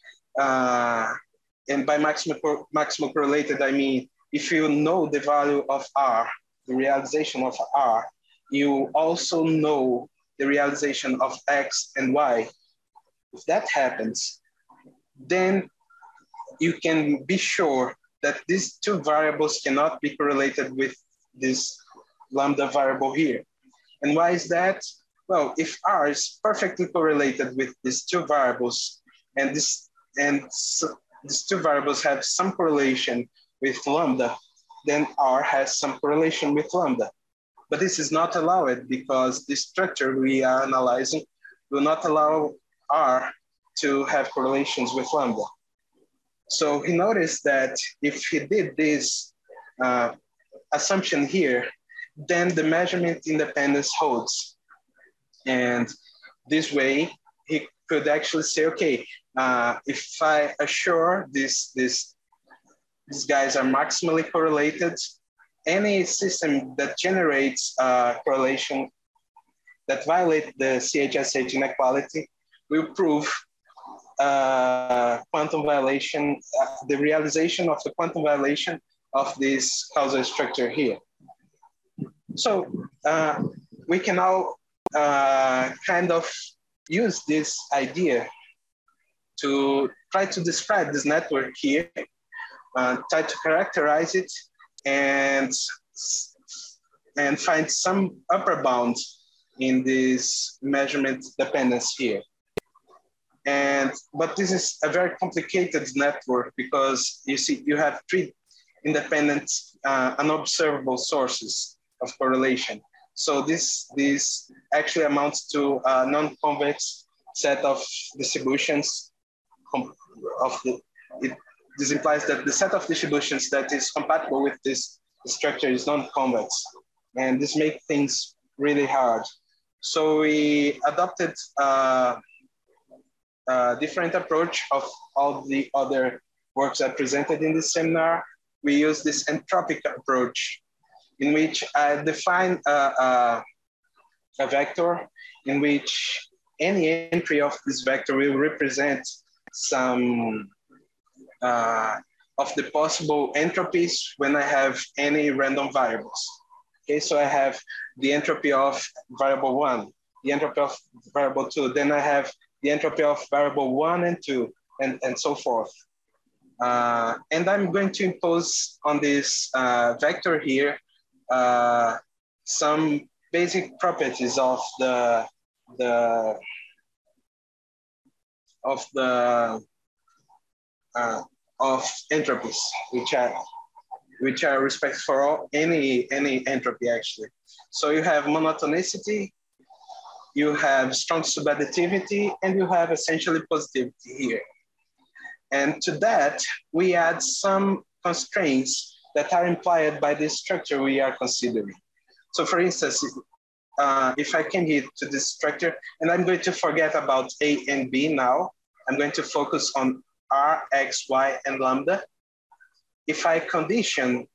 and by maximal correlated, I mean, if you know the value of R, the realization of R, you also know the realization of X and Y. If that happens, then you can be sure that these two variables cannot be correlated with this lambda variable here. And why is that? Well, if R is perfectly correlated with these two variables, and these two variables have some correlation with lambda, then R has some correlation with lambda. But this is not allowed because the structure we are analyzing will not allow R to have correlations with lambda. So he noticed that if he did this assumption here, then the measurement independence holds. And this way, he could actually say, okay, if I assure these guys are maximally correlated, any system that generates correlation that violate the CHSH inequality will prove quantum violation, the realization of the quantum violation of this causal structure here. So we can now kind of use this idea to try to describe this network here, try to characterize it, and find some upper bound in this measurement dependence here. But this is a very complicated network because you see, you have three independent unobservable sources of correlation. So this actually amounts to a non-convex set of distributions this implies that the set of distributions that is compatible with this structure is non-convex, and this makes things really hard. So we adopted a different approach of all the other works I presented in this seminar. We use this entropic approach in which I define a vector in which any entry of this vector will represent some of the possible entropies when I have any random variables. Okay, so I have the entropy of variable 1, the entropy of variable 2, then I have the entropy of variable 1 and 2, and so forth. And I'm going to impose on this vector here some basic properties of of entropies, which are respect for any entropy actually. So you have monotonicity, you have strong subadditivity, and you have essentially positivity here. And to that, we add some constraints that are implied by this structure we are considering. So for instance, if I came here to this structure, and I'm going to forget about A and B now, I'm going to focus on R, X, Y, and lambda. If I condition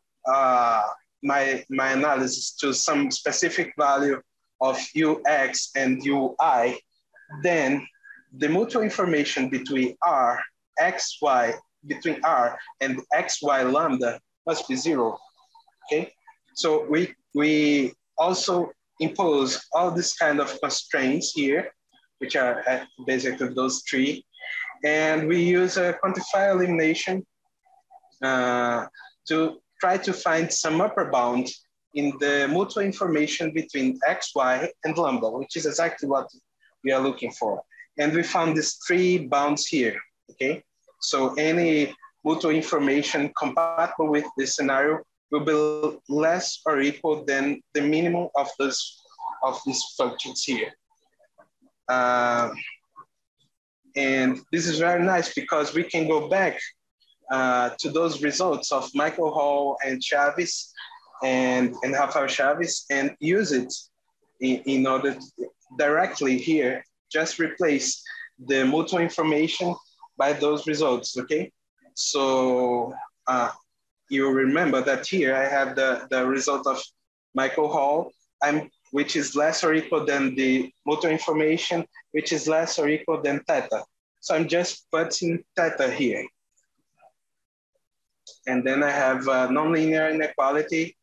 my analysis to some specific value of UX and UI, then the mutual information between R, XY, between R and XY lambda must be 0, okay? So we also impose all this kind of constraints here, which are basically those three. And we use a quantifier elimination to try to find some upper bound in the mutual information between X, Y, and lambda, which is exactly what we are looking for. And we found these 3 bounds here, okay? So any mutual information compatible with this scenario will be less or equal than the minimum of these functions here. And this is very nice because we can go back to those results of Michael Hall and Chavez and Rafael Chavez and use it in order to directly here, just replace the mutual information by those results, okay? So you remember that here I have the result of Michael Hall, which is less or equal than the mutual information, which is less or equal than theta. So I'm just putting theta here. And then I have a nonlinear inequality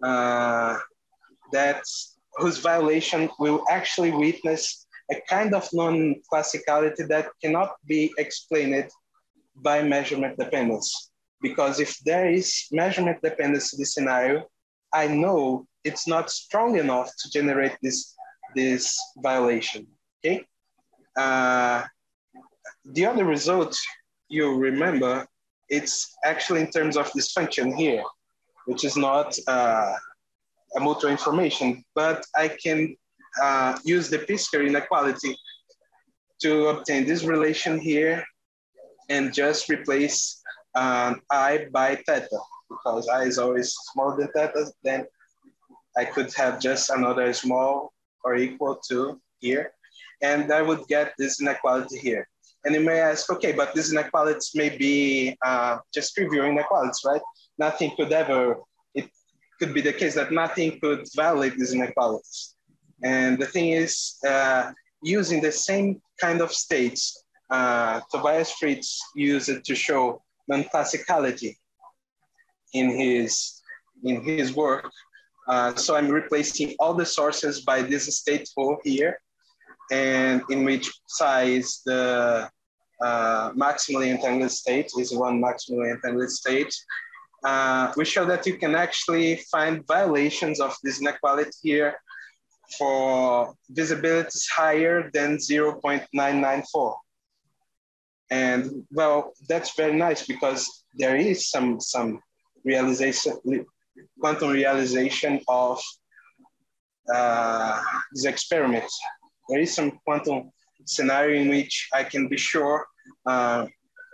whose violation will actually witness a kind of non-classicality that cannot be explained by measurement dependence. Because if there is measurement dependence in this scenario, I know it's not strong enough to generate this violation, okay? The other result you remember, it's actually in terms of this function here, which is not a mutual information, but I can use the Pisker inequality to obtain this relation here and just replace I by theta, because I is always smaller than theta, then I could have just another small or equal to here, and I would get this inequality here. And you may ask, okay, but these inequalities may be just trivial inequalities, right? Nothing could ever, it could be the case that nothing could violate these inequalities. And the thing is, using the same kind of states, Tobias Fritz used it to show non-classicality in his work. So I'm replacing all the sources by this stateful here, and in which psi is the maximally entangled state, is one maximally entangled state. We show that you can actually find violations of this inequality here for visibilities higher than 0.994. And well, that's very nice because there is some realization, quantum realization of this experiment. There is some quantum scenario in which I can be sure that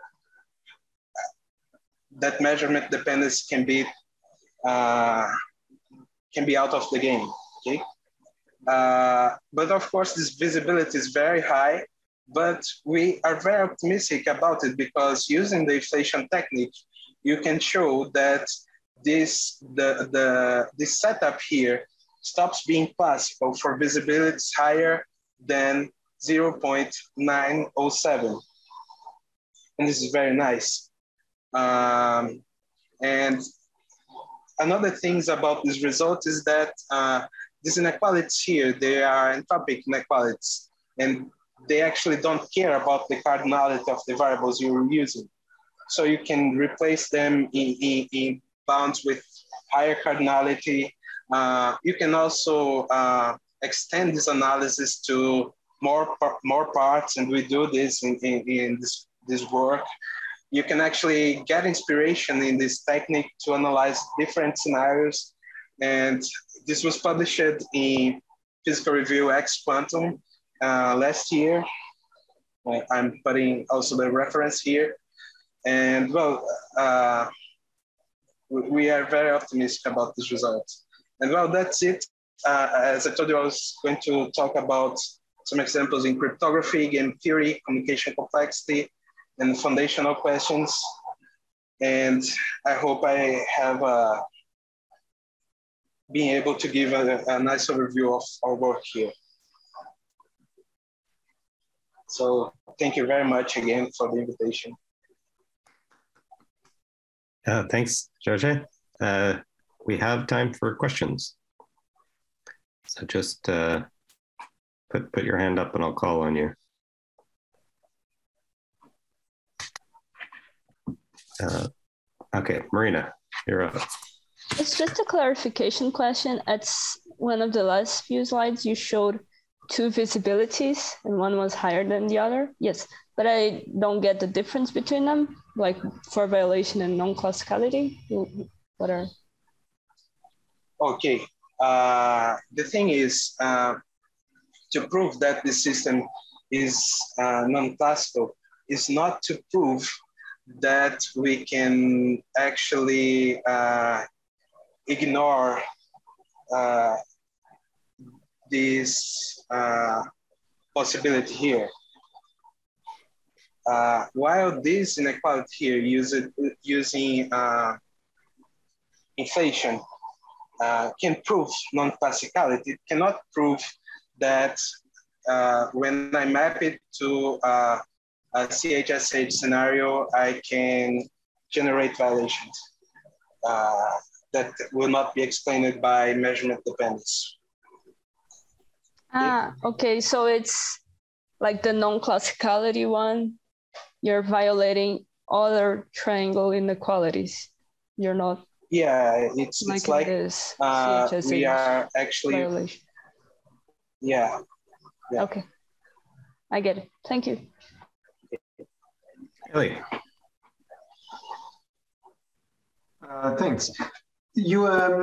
measurement dependence can be out of the game. Okay, but of course this visibility is very high. But we are very optimistic about it because using the inflation technique, you can show that this setup here stops being classical for visibilities higher than 0.907. And this is very nice. And another things about this result is that these inequalities here, they are entropic inequalities, and they actually don't care about the cardinality of the variables you're using. So you can replace them in bounds with higher cardinality. You can also extend this analysis to more parts, and we do this in this work. You can actually get inspiration in this technique to analyze different scenarios. And this was published in Physical Review X Quantum last year. I'm putting also the reference here. And well, we are very optimistic about this result. And well, that's it. As I told you, I was going to talk about some examples in cryptography, game theory, communication complexity, and foundational questions. And I hope I have been able to give a nice overview of our work here. So thank you very much again for the invitation. Thanks, Jorge. We have time for questions. So just put your hand up and I'll call on you. Okay, Marina, you're up. It's just a clarification question. At one of the last few slides, you showed two visibilities and one was higher than the other. Yes, but I don't get the difference between them, like for violation and non-classicality. What are? Okay, the thing is, to prove that the system is non-classical is not to prove that we can actually ignore this possibility here. While this inequality here using inflation can prove non-classicality, it cannot prove that when I map it to a CHSH scenario, I can generate violations that will not be explained by measurement dependence. Okay, so it's like the non-classicality one, you're violating other triangle inequalities. You're not. Yeah, it's like we are actually. Violation. Yeah. Okay, I get it. Thank you. Ellie. Thanks. You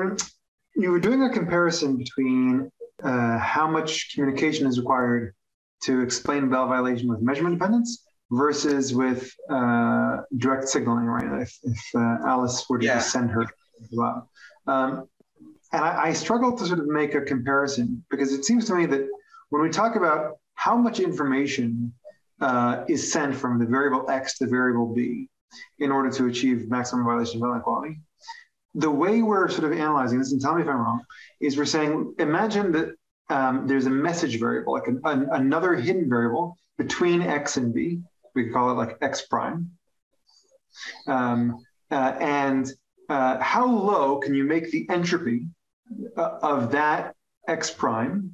were doing a comparison between how much communication is required to explain Bell violation with measurement dependence versus with direct signaling, right? If Alice were to just send her well. And I struggle to sort of make a comparison because it seems to me that when we talk about how much information is sent from the variable X to variable B in order to achieve maximum violation of Bell inequality, the way we're sort of analyzing this, and tell me if I'm wrong, is we're saying, imagine that there's a message variable, like another hidden variable between X and B. We could call it like X prime. And how low can you make the entropy of that X prime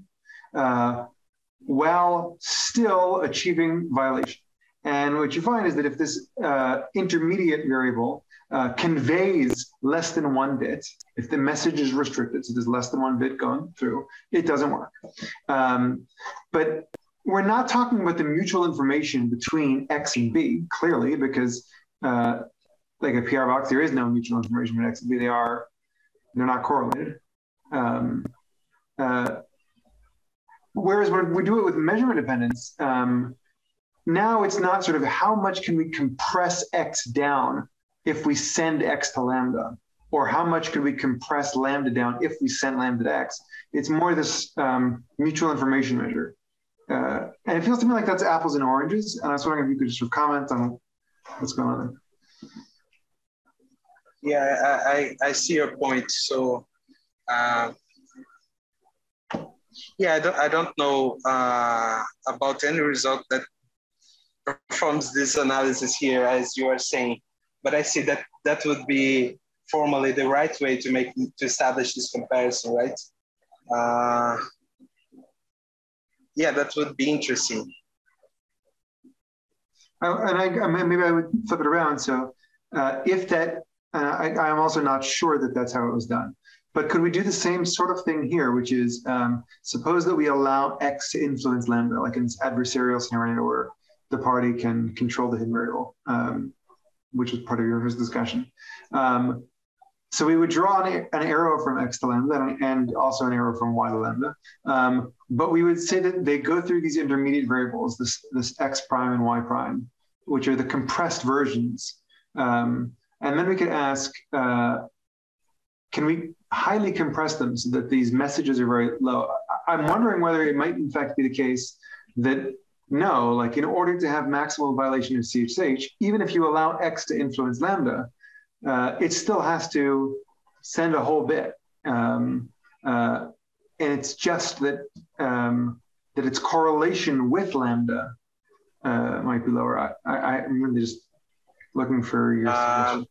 while still achieving violation? And what you find is that if this intermediate variable conveys less than 1 bit, if the message is restricted, so there's less than 1 bit going through, it doesn't work. But we're not talking about the mutual information between X and B, clearly, because like a PR box, there is no mutual information between X and B. They're not correlated. Whereas when we do it with measurement dependence, now it's not sort of how much can we compress X down if we send X to lambda, or how much can we compress lambda down if we send lambda to X. It's more this mutual information measure. And it feels to me like that's apples and oranges. And I was wondering if you could just sort of comment on what's going on there. Yeah, I see your point. So, yeah, I don't know about any result that performs this analysis here, as you are saying, but I see that that would be formally the right way to establish this comparison, right? Yeah, that would be interesting. And maybe I would flip it around. So if that, I'm also not sure that that's how it was done. But could we do the same sort of thing here, which is suppose that we allow X to influence lambda, like in this adversarial scenario where the party can control the hidden variable, which was part of your first discussion. So we would draw an arrow from X to lambda and also an arrow from Y to lambda. But we would say that they go through these intermediate variables, this X prime and Y prime, which are the compressed versions. And then we could ask, can we highly compress them so that these messages are very low? I'm wondering whether it might in fact be the case that no, like in order to have maximal violation of CHH, even if you allow X to influence lambda, it still has to send a whole bit. And it's just that that its correlation with lambda might be lower. I'm really just looking for your suggestion.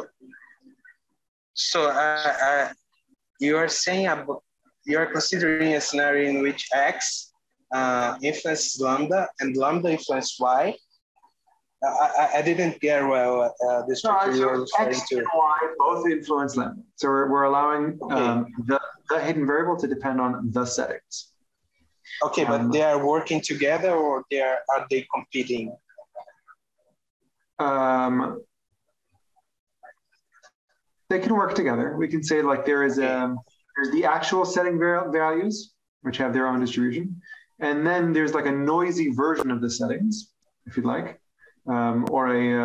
So you are saying you are considering a scenario in which X influences lambda and lambda influences Y. I didn't get well the structure you were referring X to. and Y both influence lambda. So we're allowing the hidden variable to depend on the settings. Okay, but they are working together, or are they competing? They can work together. We can say like there's the actual setting values, which have their own distribution. And then there's like a noisy version of the settings, if you'd like, or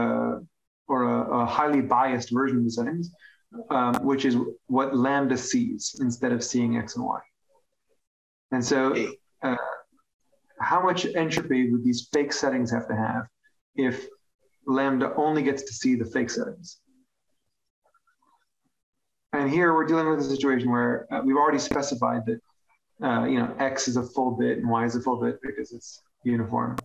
a highly biased version of the settings, which is what lambda sees instead of seeing X and Y. And so how much entropy would these fake settings have to have if lambda only gets to see the fake settings? And here we're dealing with a situation where we've already specified that X is a full bit and Y is a full bit because it's uniform.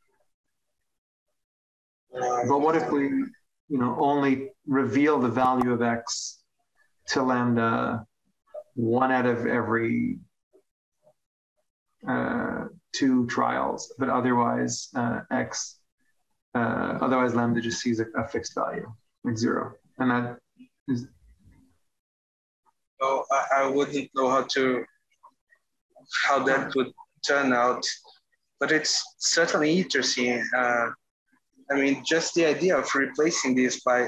But what if we, only reveal the value of X to lambda 1 out of every 2 trials, but otherwise otherwise lambda just sees a fixed value, like 0, and that is. Oh, I wouldn't know how that would turn out, but it's certainly interesting. I mean, just the idea of replacing this by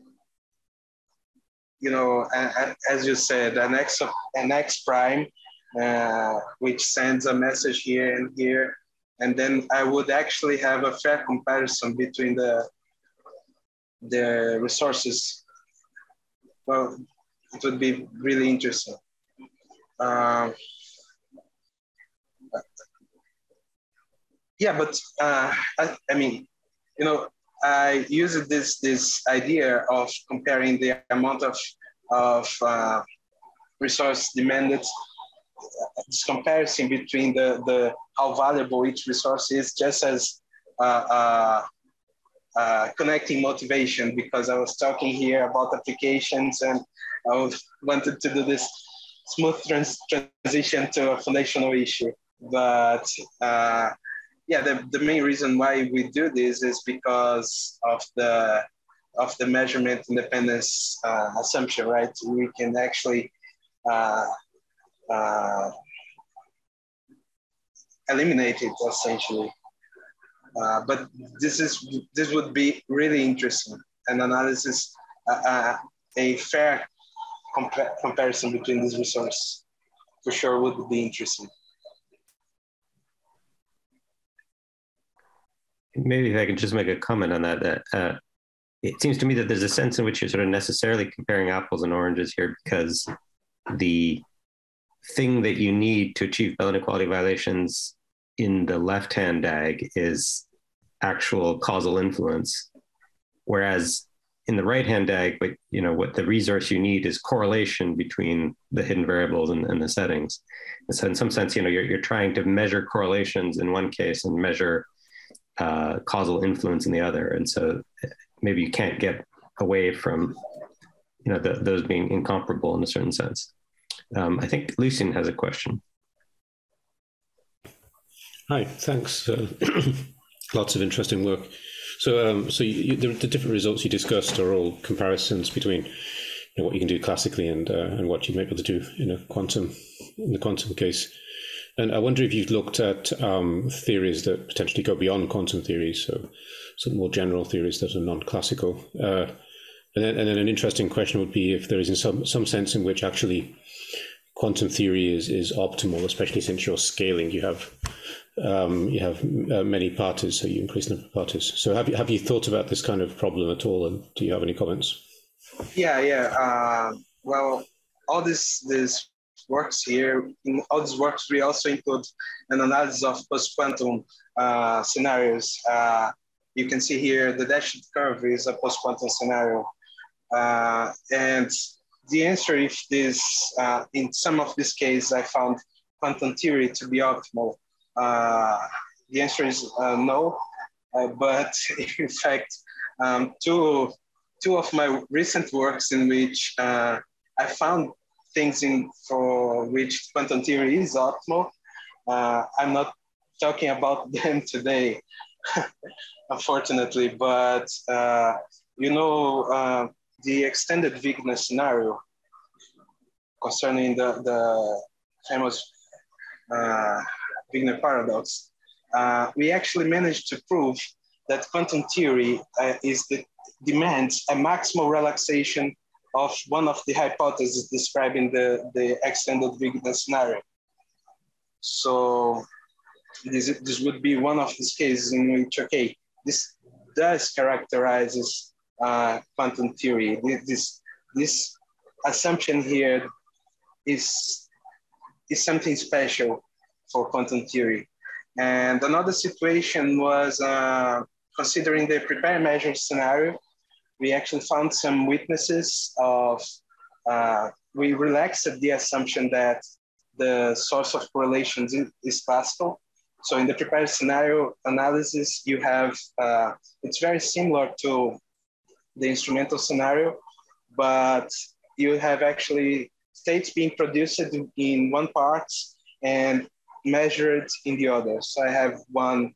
as you said, an X prime which sends a message here and here. And then I would actually have a fair comparison between the resources. Well, it would be really interesting. Yeah, but I mean, you know, I used this idea of comparing the amount of resource demanded, this comparison between the how valuable each resource is, just as connecting motivation, because I was talking here about applications and I wanted to do this smooth transition to a foundational issue. But yeah, the main reason why we do this is because of the measurement independence assumption, right? We can actually eliminate it essentially. But this would be really interesting. An analysis, a fair comparison between these resources, for sure would be interesting. Maybe if I can just make a comment on that, it seems to me that there's a sense in which you're sort of necessarily comparing apples and oranges here, because the thing that you need to achieve Bell inequality violations in the left-hand DAG is actual causal influence, whereas in the right-hand DAG, but you know what the resource you need is correlation between the hidden variables and the settings. And so, in some sense, you know, you're trying to measure correlations in one case and measure causal influence in the other, and so maybe you can't get away from, you know, those being incomparable in a certain sense. I think Lucien has a question. Hi, thanks. Lots of interesting work. So, the different results you discussed are all comparisons between, you know, what you can do classically and what you might be able to do in the quantum case. And I wonder if you've looked at theories that potentially go beyond quantum theories, so some more general theories that are non-classical. And then an interesting question would be if there is some sense in which actually quantum theory is optimal, especially since you're scaling. You have many parties, so you increase the number of parties. So have you thought about this kind of problem at all, and do you have any comments? Yeah. Well, all this works here. In all these works, we also include an analysis of post-quantum scenarios. You can see here the dashed curve is a post-quantum scenario, and the answer, if this, in some of these cases, I found quantum theory to be optimal. The answer is no, but in fact, two of my recent works in which I found things for which quantum theory is optimal. I'm not talking about them today, unfortunately, but you know, the extended Wigner scenario concerning the famous Wigner paradox, we actually managed to prove that quantum theory demands a maximal relaxation of one of the hypotheses describing the extended Wigner scenario. So this would be one of these cases in which, okay, this does characterizes quantum theory. This assumption here is something special for quantum theory. And another situation was considering the prepared measure scenario. We actually found some witnesses of, we relaxed the assumption that the source of correlations is classical. So in the prepared scenario analysis, you have, it's very similar to the instrumental scenario, but you have actually states being produced in one part and measured in the other. So I have one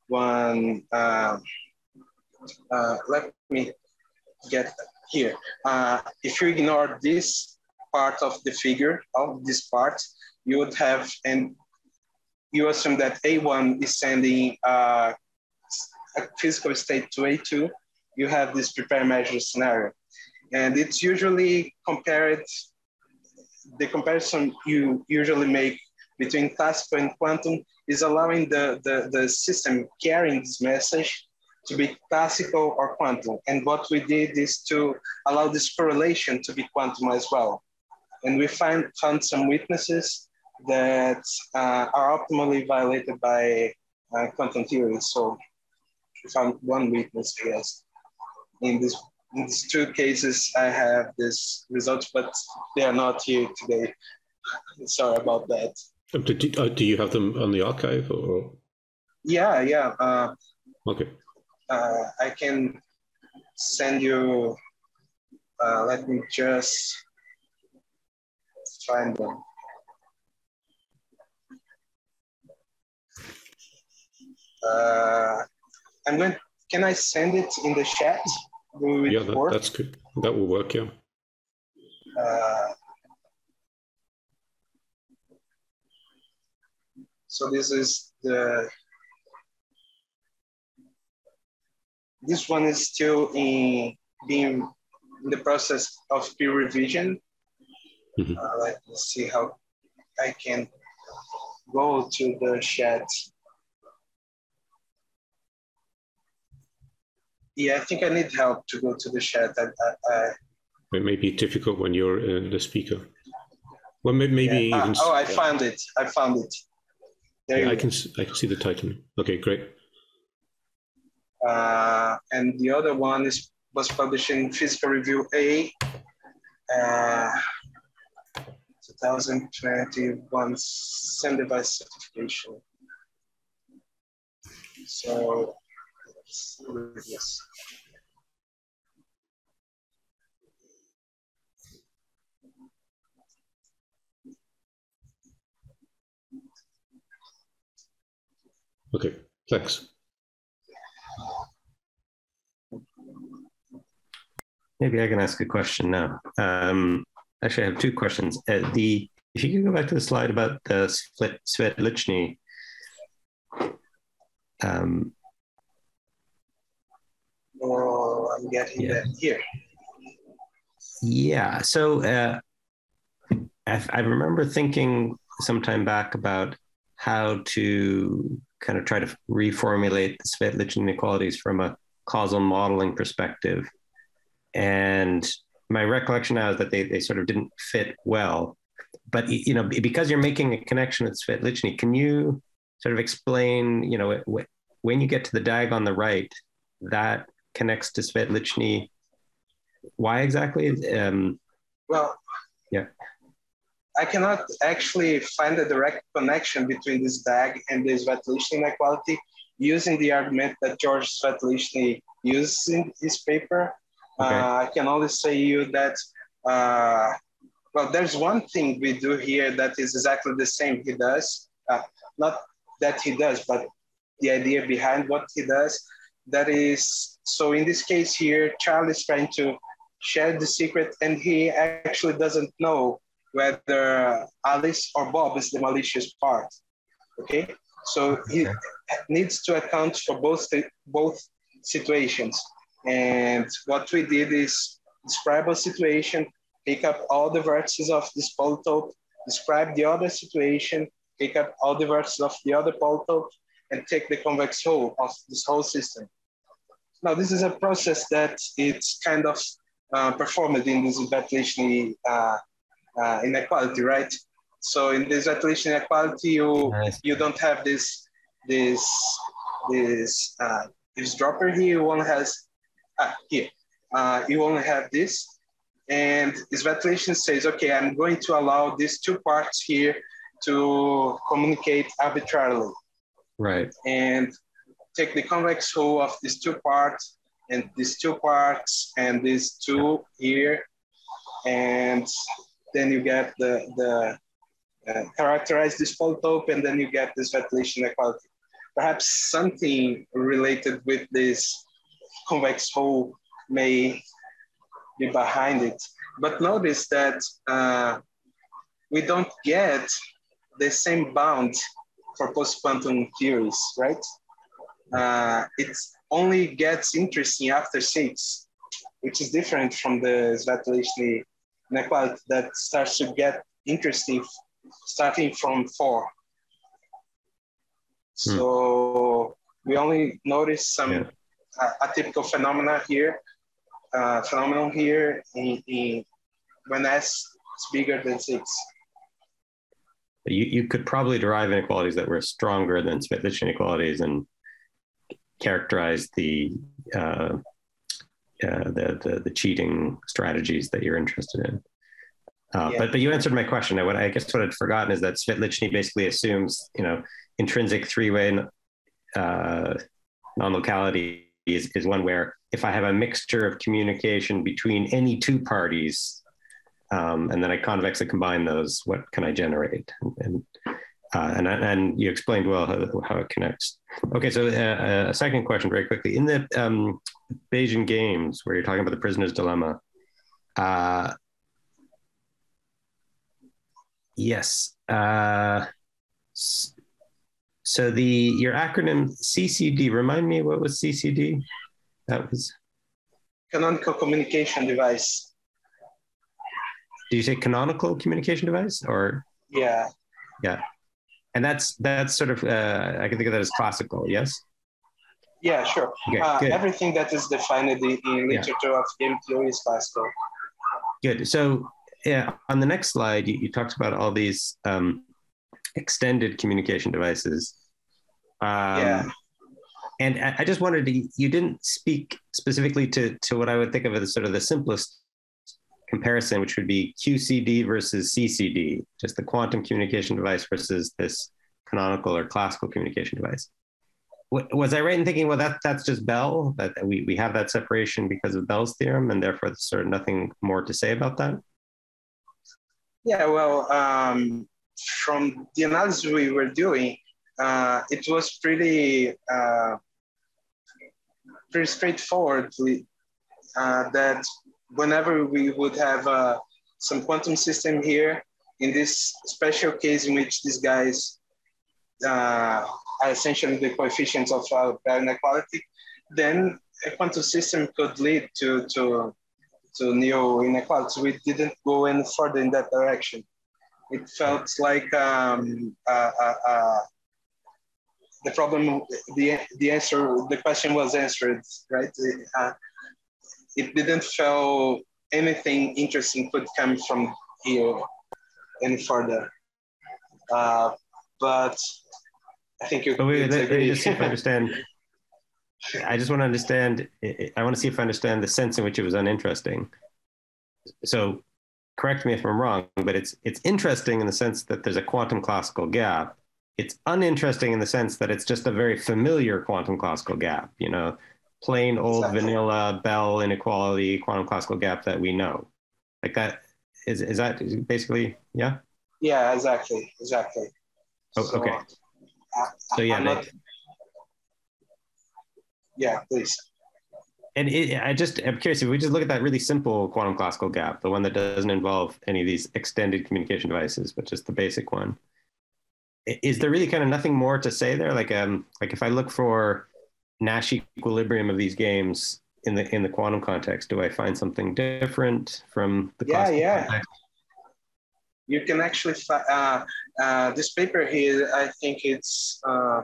let me get here. If you ignore this part of the figure, of this part, you would have, and you assume that A1 is sending a physical state to A2, you have this prepared measure scenario. And it's usually compared, the comparison you usually make between classical and quantum is allowing the system carrying this message to be classical or quantum. And what we did is to allow this correlation to be quantum as well. And we found some weaknesses that are optimally violated by quantum theory. So we found one weakness, I guess. In these two cases, I have these results, but they are not here today. Sorry about that. Do you have them on the archive? Or? Yeah. Okay. I can send you, let me just find them. Can I send it in the chat? Yeah, that's good. That will work, yeah. So this is this one is still being in the process of peer revision. Mm-hmm. Let me see how I can go to the chat. Yeah, I think I need help to go to the chat. It may be difficult when you're the speaker. Well, maybe yeah. even. I found it. There yeah, I can see the title. Okay, great. And the other one was published in Physical Review A, 2021, SEM device certification. So, yes. Okay, thanks. Maybe I can ask a question now. Actually, I have two questions. If you could go back to the slide about the Svetlichny. I'm getting that here. Yeah. So I remember thinking some time back about how to kind of try to reformulate the Svetlichny inequalities from a causal modeling perspective. And my recollection now is that they sort of didn't fit well. But, because you're making a connection with Svetlichny, can you sort of explain, when you get to the DAG on the right, that connects to Svetlichny? Why exactly? Well, yeah. I cannot actually find a direct connection between this DAG and the Svetlichny inequality using the argument that George Svetlichny uses in his paper. Okay. I can only say you that, there's one thing we do here that is exactly the same he does. Not that he does, but the idea behind what he does. That is, so in this case here, Charlie is trying to share the secret and he actually doesn't know whether Alice or Bob is the malicious part, okay? So he needs to account for both situations. And what we did is describe a situation, pick up all the vertices of this polytope, describe the other situation, pick up all the vertices of the other polytope, and take the convex hull of this whole system. Now, this is a process that it's kind of performed in this Svetlichny inequality, right? So in this Svetlichny inequality, you don't have this dropper here. You only has here. You only have this, and Svetlichny says, okay, I'm going to allow these two parts here to communicate arbitrarily. Right. And take the convex hull of these two parts and these two parts and these two here, and then you get the characterize this polytope, and then you get this Svetlichny inequality. Perhaps something related with this convex hull may be behind it. But notice that we don't get the same bound for post-quantum theories, right? It only gets interesting after 6, which is different from the Svetlichny inequality that starts to get interesting starting from 4. So we only notice some atypical phenomenon here when S is bigger than 6. You could probably derive inequalities that were stronger than Svetlich inequalities and characterize the cheating strategies that you're interested in. But you answered my question. I guess what I'd forgotten is that Svetlichny basically assumes, intrinsic three-way non-locality is one where if I have a mixture of communication between any two parties, and then I convexly combine those, what can I generate? And you explained well how it connects. Okay, so a second question very quickly. In the Bayesian games where you're talking about the prisoner's dilemma, yes. So your acronym CCD, remind me what was CCD? That was? Canonical Communication Device. Did you say canonical communication device or? Yeah. Yeah. And that's sort of, I can think of that as classical, yes? Yeah, sure. Okay, everything that is defined in literature of game theory is classical. Good. So on the next slide, you talked about all these extended communication devices. And I just wondered, you didn't speak specifically to what I would think of as sort of the simplest comparison, which would be QCD versus CCD, just the quantum communication device versus this canonical or classical communication device. Was I right in thinking, well, that's just Bell, that we have that separation because of Bell's theorem, and therefore there's sort of nothing more to say about that? Yeah, well, from the analysis we were doing, it was pretty straightforward that whenever we would have some quantum system here, in this special case in which these guys are essentially the coefficients of Bell inequality, then a quantum system could lead to new inequalities. We didn't go any further in that direction. It felt like the problem, the question was answered, right? It didn't feel anything interesting could come from here any further. But I think you. Let me just see if I understand. I just want to understand. I want to see if I understand the sense in which it was uninteresting. So, correct me if I'm wrong, but it's interesting in the sense that there's a quantum classical gap. It's uninteresting in the sense that it's just a very familiar quantum classical gap. Plain old vanilla Bell inequality quantum classical gap that we know. Like that is that basically, yeah? Yeah, exactly. Oh, okay. So yeah. Yeah, please. And I'm curious, if we just look at that really simple quantum classical gap, the one that doesn't involve any of these extended communication devices, but just the basic one, is there really kind of nothing more to say there? Like if I look for Nash equilibrium of these games in the quantum context, do I find something different from the classical context? You can actually this paper here, I think it's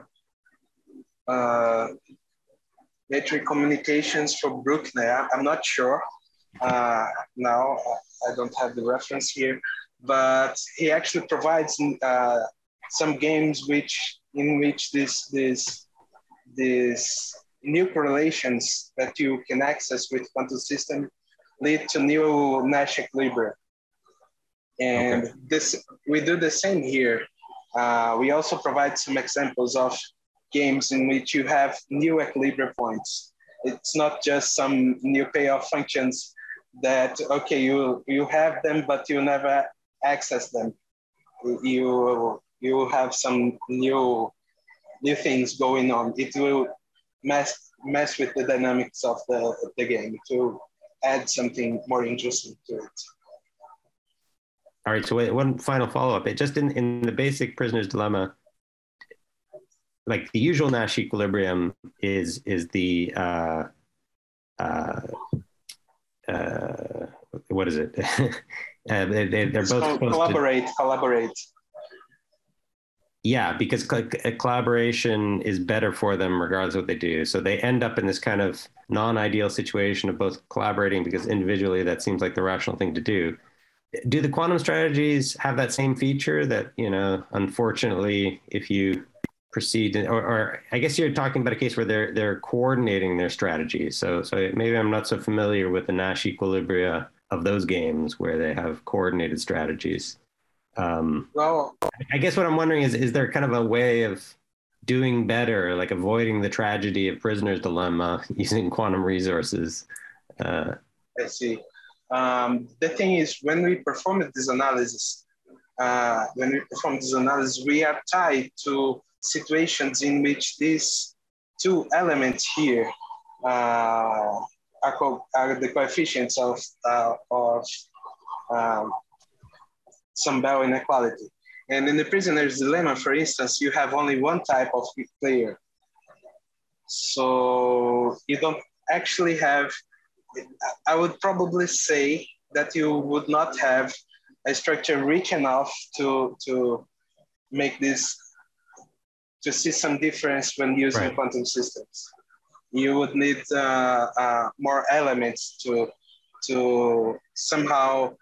Metric Communications for Bruckner. I'm not sure now. I don't have the reference here, but he actually provides some games in which this new correlations that you can access with quantum system lead to new Nash equilibria. And we do the same here. We also provide some examples of games in which you have new equilibrium points. It's not just some new payoff functions that, you have them, but you never access them. You have some new things going on. It will mess with the dynamics of the game. It will add something more interesting to it. All right, so wait, one final follow-up. Just in the basic prisoner's dilemma, like the usual Nash equilibrium is the what is it? They're both collaborate. Yeah, because collaboration is better for them regardless of what they do. So they end up in this kind of non-ideal situation of both collaborating because individually that seems like the rational thing to do. Do the quantum strategies have that same feature that, unfortunately, if you proceed, or I guess you're talking about a case where they're coordinating their strategies. So maybe I'm not so familiar with the Nash equilibria of those games where they have coordinated strategies. Well, I guess what I'm wondering is there kind of a way of doing better, like avoiding the tragedy of Prisoner's Dilemma using quantum resources? I see. The thing is, when we perform this analysis, we are tied to situations in which these two elements here are the coefficients of some Bell inequality. And in the Prisoner's Dilemma, for instance, you have only one type of player. So you don't actually have, I would probably say that you would not have a structure rich enough to make this, to see some difference when using quantum systems. You would need more elements to somehow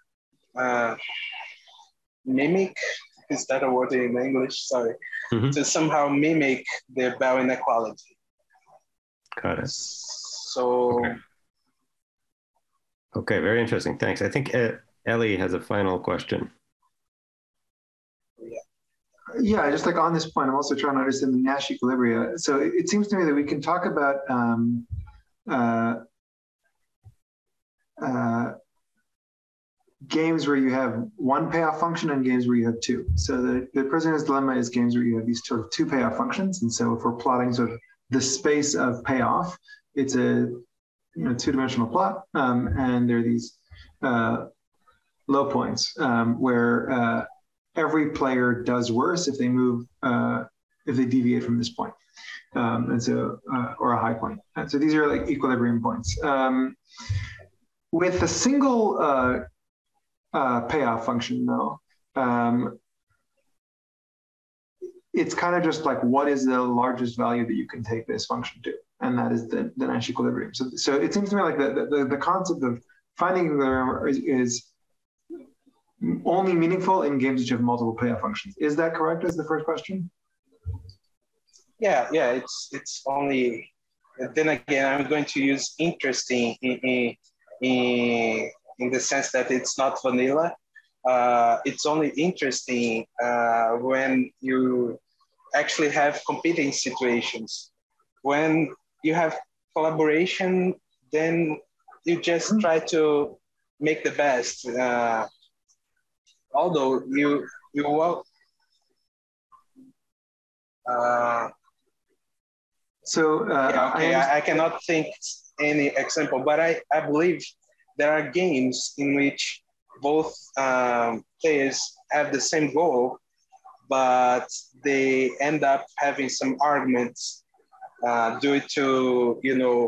mimic, is that a word in English? Sorry. Mm-hmm. To somehow mimic the Bell inequality. Got it. So. Okay, very interesting. Thanks. I think Ellie has a final question. Yeah, just like on this point, I'm also trying to understand the Nash equilibria. So it seems to me that we can talk about games where you have one payoff function and games where you have two. So the Prisoner's Dilemma is games where you have these sort of two payoff functions. And so if we're plotting sort of the space of payoff, it's a two-dimensional plot, and there are these low points where every player does worse if they move, if they deviate from this point, and so or a high point. And so these are like equilibrium points. With a single payoff function, though, it's kind of just like what is the largest value that you can take this function to, and that is the Nash equilibrium. So it seems to me like the concept of finding equilibrium is only meaningful in games which have multiple payoff functions. Is that correct? As the first question? Yeah, it's only. Then again, I'm going to use interesting in the sense that it's not vanilla. It's only interesting when you actually have competing situations. When you have collaboration, then you just try to make the best. Although you will. I cannot think any example, but I believe there are games in which both players have the same goal, but they end up having some arguments due to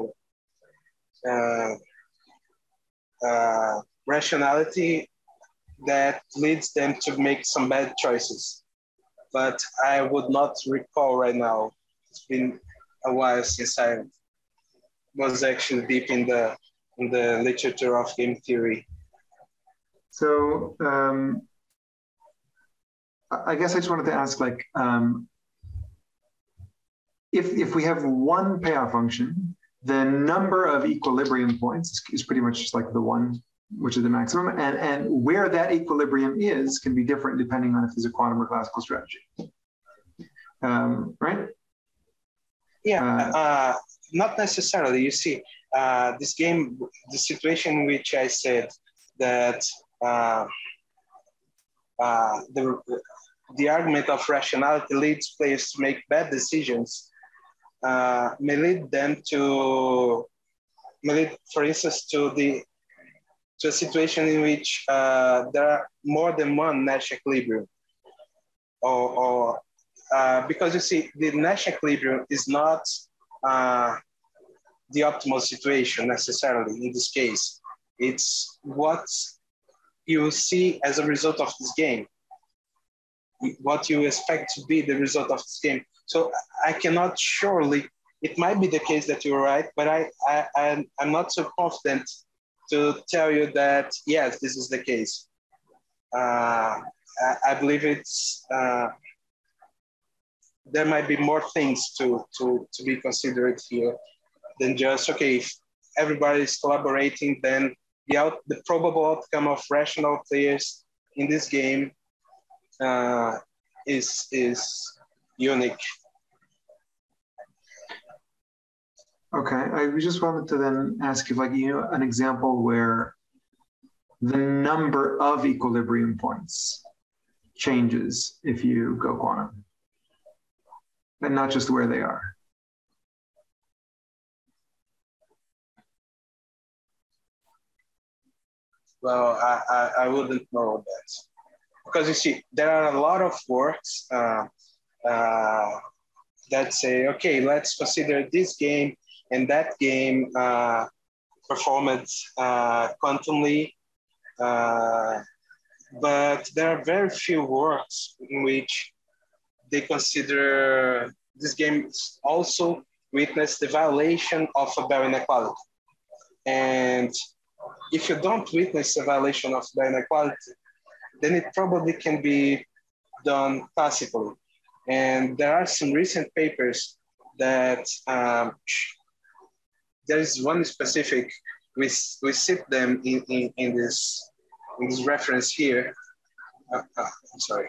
rationality that leads them to make some bad choices. But I would not recall right now. It's been a while since I was actually deep in the literature of game theory. So I guess I just wanted to ask, like, if we have one payoff function, the number of equilibrium points is pretty much just like the one, which is the maximum, and where that equilibrium is can be different depending on if there's a quantum or classical strategy. Right? Yeah, not necessarily. You see, this game, the situation in which I said that the argument of rationality leads players to make bad decisions, may lead, for instance, to a situation in which there are more than one Nash equilibrium, because you see, the Nash equilibrium is not the optimal situation necessarily in this case. It's what you see as a result of this game. what you expect to be the result of this game. So I cannot surely, it might be the case that you're right, but I'm not so confident to tell you that, yes, this is the case. I believe it's, there might be more things to be considered here than just, okay, if everybody is collaborating, then the probable outcome of rational players in this game is unique. Okay, I just wanted to then ask if, like, an example where the number of equilibrium points changes if you go quantum, and not just where they are. Well, I wouldn't know that. Because you see, there are a lot of works that say, okay, let's consider this game and that game performed quantumly. But there are very few works in which they consider this game also witness the violation of a Bell inequality. And if you don't witness a violation of Bell inequality, then it probably can be done classically. And there are some recent papers that there is one specific, we cite them in this reference here. I'm sorry.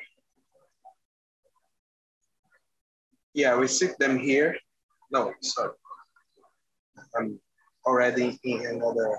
Yeah, we cite them here. No, sorry. I'm already in another.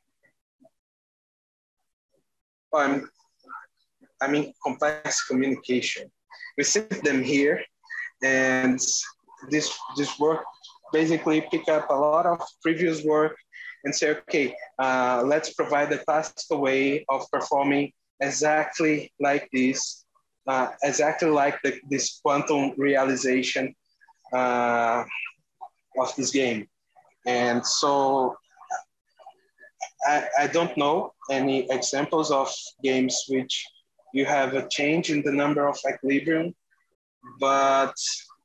Oh, I'm in complex communication. We cite them here, and this work basically pick up a lot of previous work and say, okay, let's provide a classical way of performing exactly like this, exactly like this quantum realization of this game. And so I don't know any examples of games which you have a change in the number of equilibrium, but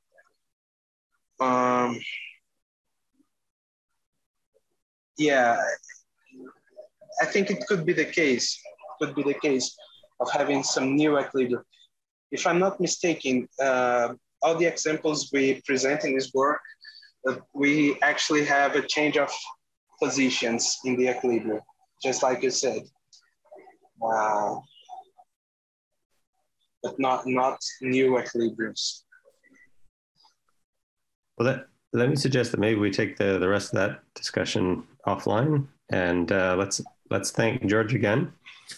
yeah, I think it could be the case. Could be the case of having some new equilibrium. If I'm not mistaken, all the examples we present in this work, we actually have a change of positions in the equilibrium, just like you said. But not new equilibriums. Well, let me suggest that maybe we take the rest of that discussion offline, and let's thank George again.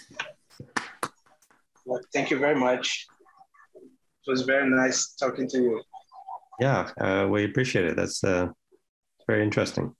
Well, thank you very much. It was very nice talking to you. Yeah, we appreciate it. That's very interesting.